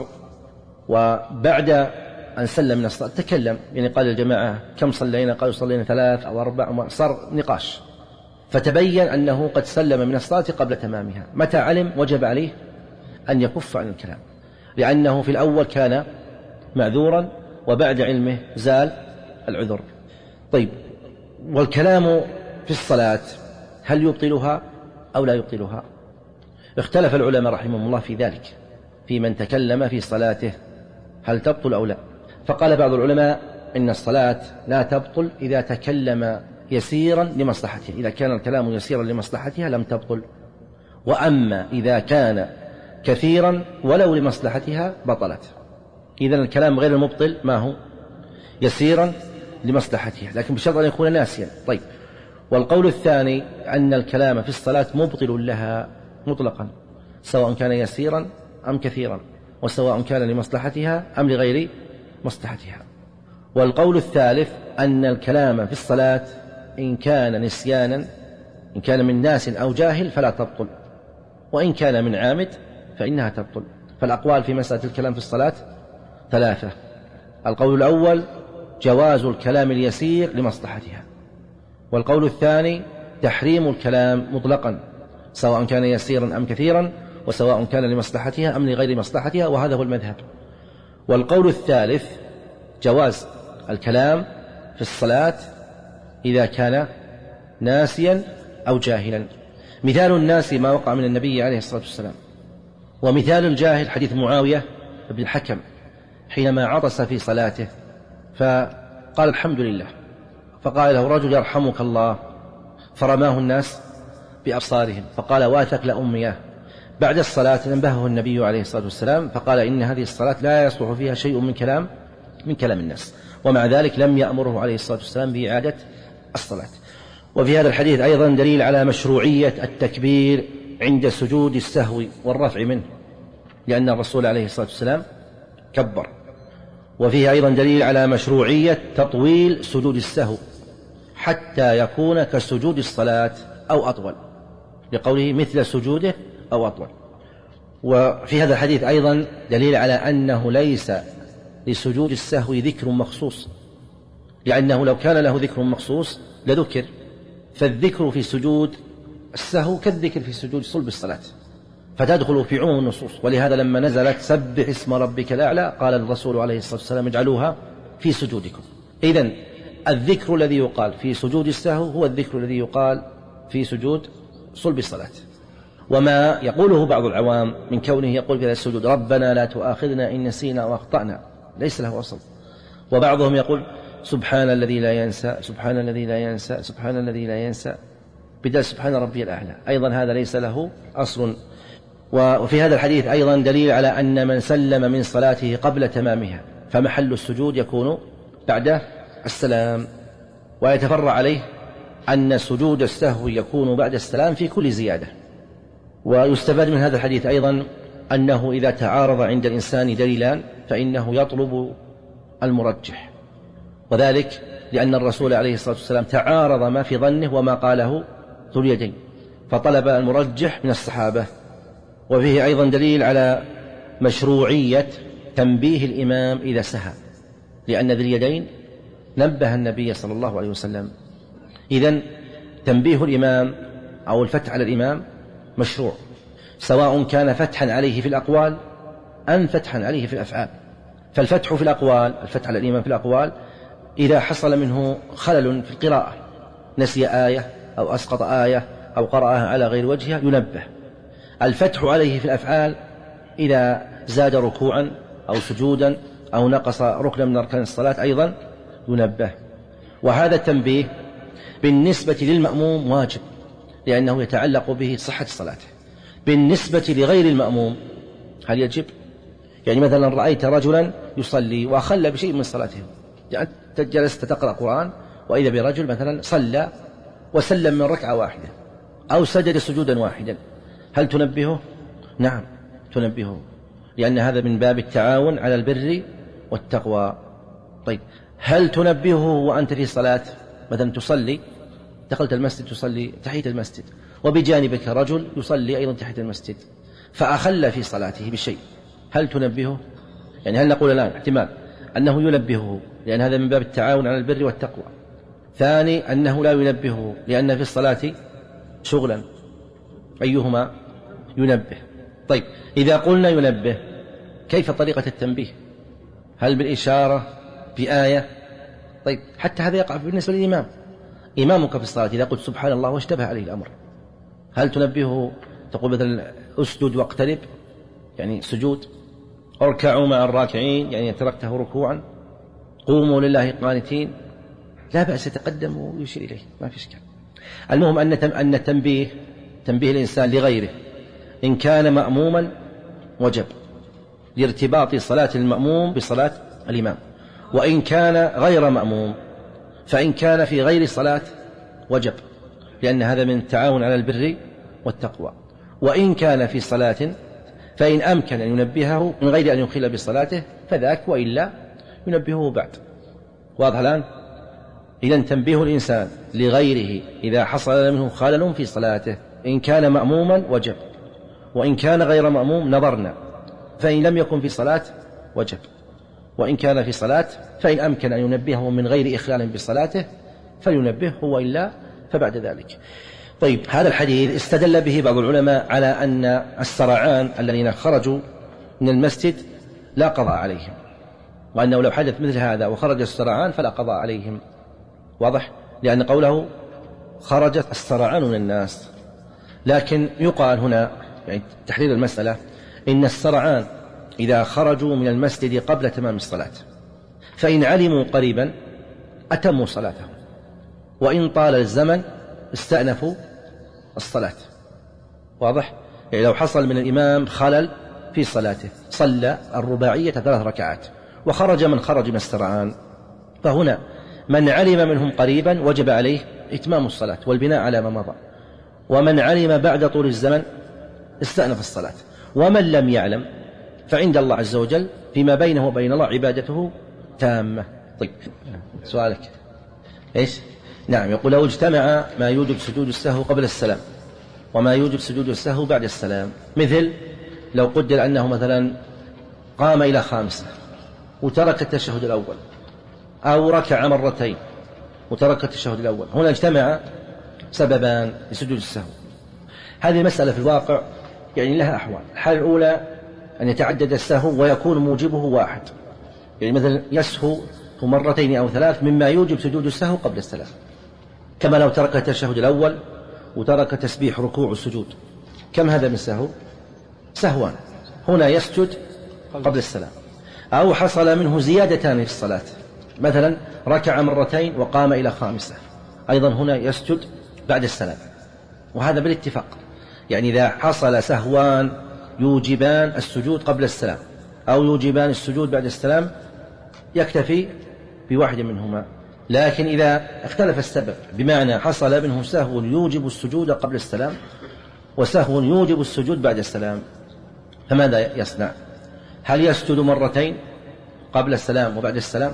وبعد أن سلم من الصلاة تكلم، يعني قال الجماعة كم صلينا؟ قالوا صلينا ثلاث أو أربع، صار نقاش، فتبين أنه قد سلم من الصلاة قبل تمامها. متى علم وجب عليه أن يكف عن الكلام، لأنه في الأول كان معذورا وبعد علمه زال العذر. طيب، والكلام في الصلاة هل يبطلها أو لا يبطلها؟ اختلف العلماء رحمهم الله في ذلك، في من تكلم في صلاته هل تبطل أو لا. فقال بعض العلماء إن الصلاة لا تبطل إذا تكلم يسيرا لمصلحتها، إذا كان الكلام يسيرا لمصلحتها لم تبطل، وأما إذا كان كثيرا ولو لمصلحتها بطلت. إذن الكلام غير المبطل ما هو؟ يسيرا لمصلحتها لكن بشرط أن يكون ناسيا. طيب، والقول الثاني أن الكلام في الصلاة مبطل لها مطلقا سواء كان يسيرا أم كثيرا، وسواء كان لمصلحتها أم لغير مصلحتها. والقول الثالث أن الكلام في الصلاة إن كان نسيانا، إن كان من ناس أو جاهل فلا تبطل، وإن كان من عامد فإنها تبطل. فالأقوال في مسألة الكلام في الصلاة ثلاثة. القول الأول جواز الكلام اليسير لمصلحتها، والقول الثاني تحريم الكلام مطلقا سواء كان يسيرا أم كثيرا، وسواء كان لمصلحتها أم لغير مصلحتها، وهذا هو المذهب. والقول الثالث جواز الكلام في الصلاة إذا كان ناسيا أو جاهلا. مثال الناس ما وقع من النبي عليه الصلاة والسلام، ومثال الجاهل حديث معاوية بن الحكم حينما عطس في صلاته قال الحمد لله، فقال له رجل يرحمك الله، فرماه الناس بأبصارهم، فقال واثق لأمياه. بعد الصلاة نبهه النبي عليه الصلاة والسلام فقال إن هذه الصلاة لا يصلح فيها شيء من كلام من كلام الناس، ومع ذلك لم يأمره عليه الصلاة والسلام بإعادة الصلاة. وفي هذا الحديث أيضا دليل على مشروعية التكبير عند سجود السهو والرفع منه، لأن الرسول عليه الصلاة والسلام كبر. وفيه أيضا دليل على مشروعية تطويل سجود السهو حتى يكون كسجود الصلاة أو أطول، لقوله مثل سجوده أو أطول. وفي هذا الحديث أيضا دليل على أنه ليس لسجود السهو ذكر مخصوص، لأنه لو كان له ذكر مخصوص لذكر، فالذكر في سجود السهو كالذكر في سجود صلب الصلاة، فتدخل في عموم النصوص. ولهذا لما نزلت سبح اسم ربك الأعلى قال الرسول عليه الصلاة والسلام اجعلوها في سجودكم. إذن الذكر الذي يقال في سجود السهو هو الذكر الذي يقال في سجود صلب الصلاة. وما يقوله بعض العوام من كونه يقول في هذا السجود ربنا لا تؤاخذنا إن نسينا وأخطأنا ليس له أصل. وبعضهم يقول سبحان الذي لا ينسى سبحان الذي لا ينسى سبحان الذي لا ينسى بدل سبحان ربي الأعلى، أيضا هذا ليس له أصل. وفي هذا الحديث أيضا دليل على أن من سلم من صلاته قبل تمامها فمحل السجود يكون بعد السلام. ويتفرع عليه أن سجود السهو يكون بعد السلام في كل زيادة. ويستفاد من هذا الحديث أيضا أنه إذا تعارض عند الإنسان دليلان فإنه يطلب المرجح، وذلك لأن الرسول عليه الصلاة والسلام تعارض ما في ظنه وما قاله ذو اليدين فطلب المرجح من الصحابة. وفيه أيضا دليل على مشروعية تنبيه الإمام إذا سهى، لأن ذي اليدين نبه النبي صلى الله عليه وسلم. إذن تنبيه الإمام أو الفتح على الإمام مشروع، سواء كان فتحا عليه في الأقوال أم فتحا عليه في الأفعال. فالفتح في الأقوال الفتح على الإمام في الأقوال إذا حصل منه خلل في القراءة، نسي آية أو أسقط آية أو قرأها على غير وجهها ينبه. الفتح عليه في الأفعال إذا زاد ركوعا أو سجودا أو نقص ركنا من أركان الصلاة أيضا ينبه. وهذا التنبيه بالنسبة للمأموم واجب، لأنه يتعلق به صحة صلاته. بالنسبة لغير المأموم هل يجب؟ يعني مثلا رأيت رجلا يصلي وأخل بشيء من صلاته، يعني جلست تقرأ قرآن وإذا برجل مثلا صلى وسلم من ركعة واحدة أو سجد سجودا واحدا، هل تنبهه؟ نعم تنبهه، لأن هذا من باب التعاون على البر والتقوى. طيب هل تنبهه وأنت في صلاة؟ مثلا تصلي دخلت المسجد تصلي تحية المسجد وبجانبك رجل يصلي أيضا تحية المسجد فأخل في صلاته بشيء، هل تنبهه؟ يعني هل نقول الآن احتمال أنه ينبهه لأن هذا من باب التعاون على البر والتقوى، ثاني أنه لا ينبهه لأن في الصلاة شغلا، أيهما ينبه؟ طيب إذا قلنا ينبه كيف طريقة التنبيه؟ هل بالإشارة بآية؟ طيب حتى هذا يقع بالنسبة للإمام، إمامك في الصلاة إذا قلت سبحان الله واشتبه عليه الأمر هل تنبهه؟ تقول مثلا أسجد واقترب يعني سجود، اركعوا مع الراكعين يعني تركته ركوعا، قوموا لله قانتين، لا بأس يتقدم ويشير إليه ما في إشكال. المهم أن أن التنبيه تنبيه الإنسان لغيره إن كان مأموما وجب لارتباط صلاة المأموم بصلاة الإمام، وإن كان غير مأموم فإن كان في غير صلاة وجب، لأن هذا من التعاون على البر والتقوى. وإن كان في صلاة فإن أمكن أن ينبهه من غير أن يخل بصلاته فذاك، وإلا ينبهه بعد. واضح الآن؟ إذن تنبيه الإنسان لغيره إذا حصل منه خلل في صلاته إن كان مأموما وجب، وإن كان غير مأموم نظرنا، فإن لم يكن في صلاة وجب، وإن كان في صلاة فإن أمكن أن ينبهه من غير إخلال بصلاته فلينبهه، وإلا فبعد ذلك. طيب هذا الحديث استدل به بعض العلماء على أن السرعان الذين خرجوا من المسجد لا قضاء عليهم، وأنه لو حدث مثل هذا وخرج السرعان فلا قضاء عليهم. واضح؟ لأن قوله خرجت السرعان من الناس، لكن يقال هنا يعني تحليل المسألة إن السرعان إذا خرجوا من المسجد قبل تمام الصلاة فإن علموا قريبا أتموا صلاتهم، وإن طال الزمن استأنفوا الصلاة. واضح؟ يعني لو حصل من الإمام خلل في صلاته، صلى الرباعية ثلاث ركعات وخرج من خرج من السرعان، فهنا من علم منهم قريبا وجب عليه إتمام الصلاة والبناء على ما مضى، ومن علم بعد طول الزمن استأنف الصلاة، ومن لم يعلم فعند الله عز وجل فيما بينه وبين الله عبادته تامة. طيب سؤالك إيش؟ نعم، يقول لو اجتمع ما يوجب سجود السهو قبل السلام وما يوجب سجود السهو بعد السلام، مثل لو قدر أنه مثلا قام إلى خامسة وترك التشهد الأول، أو ركع مرتين وترك التشهد الأول، هنا اجتمع سببان لسجود السهو. هذه المسألة في الواقع يعني لها أحوال. الحالة الأولى أن يتعدد السهو ويكون موجبه واحد، يعني مثلا يسهو مرتين أو ثلاث مما يوجب سجود السهو قبل السلام، كما لو ترك التشهد الأول وترك تسبيح ركوع السجود، كم هذا من سهو؟ سهوان، هنا يسجد قبل السلام. أو حصل منه زيادتان في الصلاة، مثلا ركع مرتين وقام إلى خامسة، أيضا هنا يسجد بعد السلام، وهذا بالاتفاق. يعني إذا حصل سهوان يوجبان السجود قبل السلام أو يوجبان السجود بعد السلام يكتفي بواحد منهما. لكن إذا اختلف السبب، بمعنى حصل منه سهو يوجب السجود قبل السلام وسهو يوجب السجود بعد السلام، فماذا يصنع؟ هل يسجد مرتين قبل السلام وبعد السلام،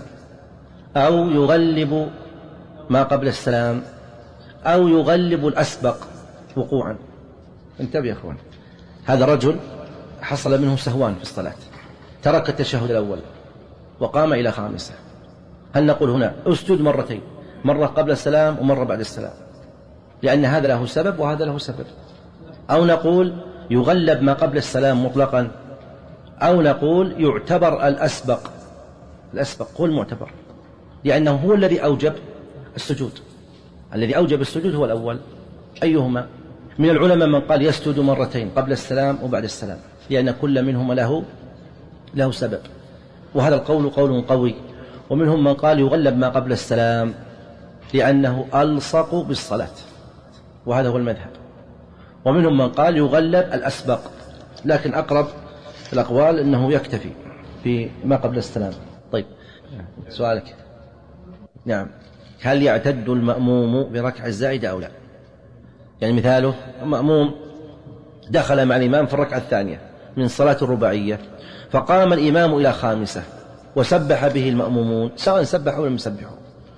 أو يغلب ما قبل السلام، أو يغلب الأسبق وقوعا؟ انتبه يا أخوان، هذا رجل حصل منه سهوان في الصلاة، ترك التشهد الأول وقام إلى خامسة، هل نقول هنا اسجد مرتين، مرة قبل السلام ومرة بعد السلام، لأن هذا له سبب وهذا له سبب، أو نقول يغلب ما قبل السلام مطلقا، أو نقول يعتبر الأسبق، الأسبق هو المعتبر لأنه هو الذي أوجب السجود، الذي أوجب السجود هو الأول. أيهما؟ من العلماء من قال يسجد مرتين قبل السلام وبعد السلام، لأن كل منهما له له سبب، وهذا القول قول قوي. ومنهم من قال يغلب ما قبل السلام لأنه ألصق بالصلاة، وهذا هو المذهب. ومنهم من قال يغلب الأسبق، لكن أقرب الأقوال أنه يكتفي بما قبل السلام. طيب سؤالك. نعم، هل يعتد المأموم بركعة الزائدة أو لا؟ يعني مثاله مأموم دخل مع الإمام في الركعة الثانية من صلاة الرباعية، فقام الإمام إلى خامسة وسبح به المأمومون سواء سبحوا ولا لم يسبحوا،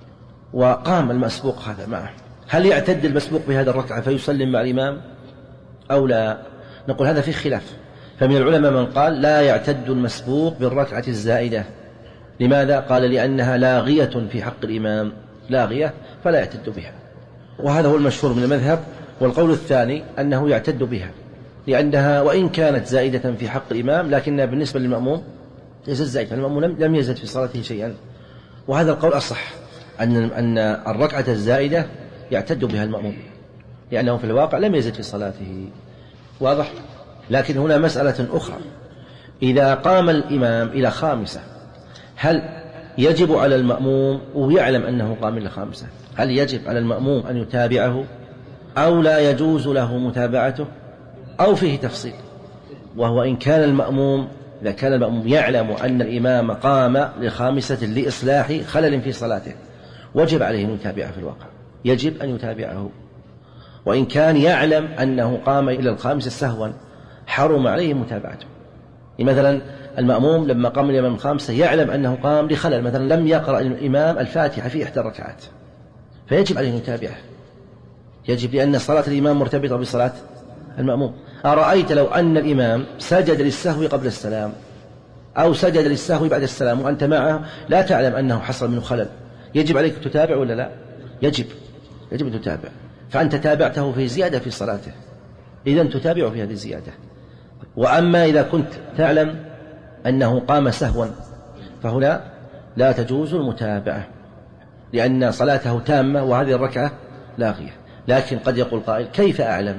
وقام المسبوق هذا معه، هل يعتد المسبوق بهذا الركعة فيسلم مع الإمام أو لا؟ نقول هذا فيه خلاف. فمن العلماء من قال لا يعتد المسبوق بالركعة الزائدة. لماذا؟ قال لأنها لاغية في حق الإمام، لاغية فلا يعتد بها، وهذا هو المشهور من المذهب. والقول الثاني أنه يعتد بها لأنها وإن كانت زائدة في حق الإمام لكنها بالنسبة للمأموم ليست زائدة، المأموم لم يزد في صلاته شيئا، وهذا القول أصح، أن أن الركعة الزائدة يعتد بها المأموم لأنه في الواقع لم يزد في صلاته. واضح؟ لكن هنا مسألة أخرى، إذا قام الإمام إلى خامسة هل يجب على المأموم ويعلم أنه قام إلى خامسة، هل يجب على المأموم أن يتابعه أو لا يجوز له متابعته، أو فيه تفصيل؟ وهو إن كان المأموم إذا كان المأموم يعلم أن الإمام قام لخامسة لإصلاح خلل في صلاته وجب عليه أن يتابعه، في الواقع يجب أن يتابعه. وإن كان يعلم أنه قام إلى الخامسة سهوا حرم عليه متابعته. مثلا المأموم لما قام الإمام الخامسة يعلم أنه قام لخلل، مثلا لم يقرأ الإمام الفاتحة في إحدى الركعات، فيجب عليه أن يتابعه، يجب، لأن صلاة الإمام مرتبطة بصلاة المأموم. أرأيت لو أن الإمام سجد للسهو قبل السلام أو سجد للسهو بعد السلام وأنت معه لا تعلم أنه حصل منه خلل، يجب عليك تتابع ولا لا؟ يجب، يجب أن تتابع، فأنت تابعته في زيادة في صلاته، إذن تتابع في هذه الزيادة. وأما إذا كنت تعلم أنه قام سهوا فهنا لا تجوز المتابعة لأن صلاته تامة وهذه الركعة لاغية. لكن قد يقول قائل كيف أعلم؟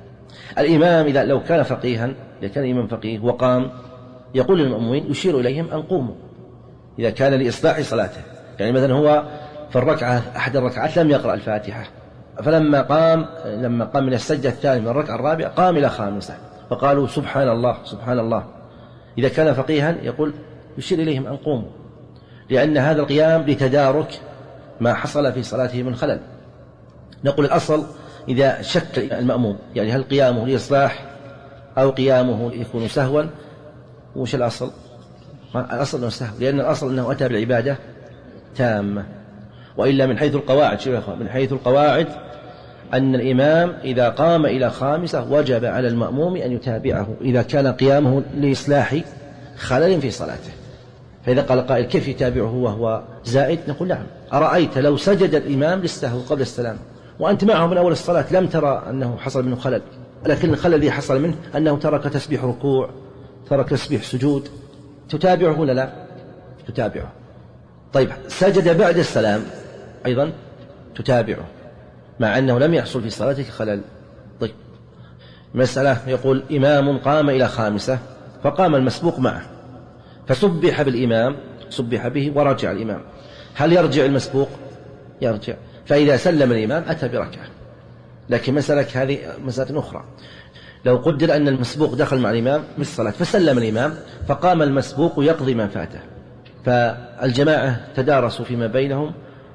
الإمام إذا لو كان فقيها، إذا كان الإمام فقيه وقام يقول للمأمومين يشير إليهم أن قوموا إذا كان لإصلاح صلاته. يعني مثلا هو الركعة أحد الركعات لم يقرأ الفاتحة، فلما قام لما قام من السجدة الثانية من الركعة الرابعة قام إلى خامسة، فقالوا سبحان الله سبحان الله. إذا كان فقيها يقول يشير إليهم أن قوموا، لأن هذا القيام لتدارك ما حصل في صلاته من خلل. نقول الأصل إذا شك المأموم يعني هل قيامه لإصلاح أو قيامه يكون سهوا، وش الأصل؟ الأصل أنه سهو، لأن الأصل أنه أتى بالعبادة تامة. وإلا من حيث القواعد شوف يا أخوان، من حيث القواعد أن الإمام إذا قام إلى خامسة وجب على المأموم أن يتابعه إذا كان قيامه لإصلاح خلل في صلاته. فإذا قال قائل كيف يتابعه وهو زائد؟ نقول نعم، أرأيت لو سجد الإمام للسهو قبل السلام وأنت معه من أول الصلاة لم ترى أنه حصل منه خلل، لكن الخلل الذي حصل منه أنه ترك تسبيح ركوع، ترك تسبيح سجود، تتابعه ولا لا؟ تتابعه. طيب سجد بعد السلام أيضا تتابعه مع أنه لم يحصل في صلاتك خلل. طيب مسألة يقول إمام قام إلى خامسة فقام المسبوق معه فسبح بالإمام سبح به ورجع الإمام، هل يرجع المسبوق؟ يرجع. فإذا سلم الإمام أتى بركعة. لكن مسألة هذه مسألة أخرى، لو قدر أن المسبوق دخل مع الإمام في الصلاة فسلم الإمام فقام المسبوق يقضي ما فاته، فالجماعة تدارسوا فيما بينهم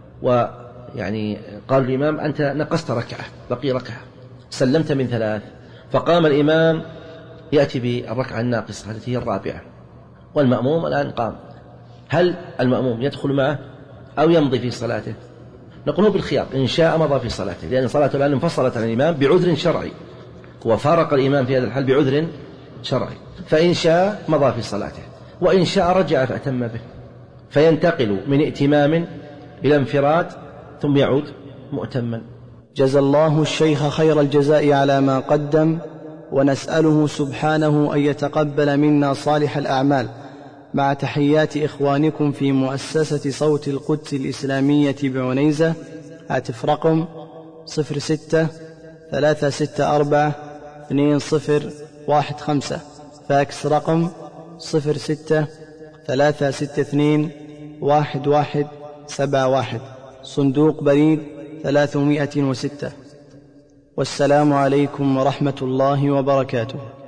ويعني قال الإمام أنت نقصت ركعة بقي ركعة، سلمت من ثلاث، فقام الإمام يأتي بالركعة الناقصة التي هي الرابعة والمأموم الآن قام، هل المأموم يدخل معه أو يمضي في صلاته؟ نقول بالخيار، إن شاء مضى في صلاته لأن صلاته الآن انفصلت عن الإمام بعذر شرعي، وفارق الإمام في هذا الحال بعذر شرعي، فإن شاء مضى في صلاته وإن شاء رجع فأتم به، فينتقل من ائتمام إلى انفراد ثم يعود مؤتما. جزى الله الشيخ خير الجزاء على ما قدم، ونسأله سبحانه أن يتقبل منا صالح الأعمال، مع تحيات إخوانكم في مؤسسة صوت القدس الإسلامية بعنيزة. هاتف رقم صفر ستة ثلاثة ستة أربعة اثنين صفر واحد خمسة، فاكس رقم صفر ستة ثلاثة ستة اثنين واحد واحد سبعة واحد، صندوق بريد ثلاثمائة وستة. والسلام عليكم ورحمة الله وبركاته.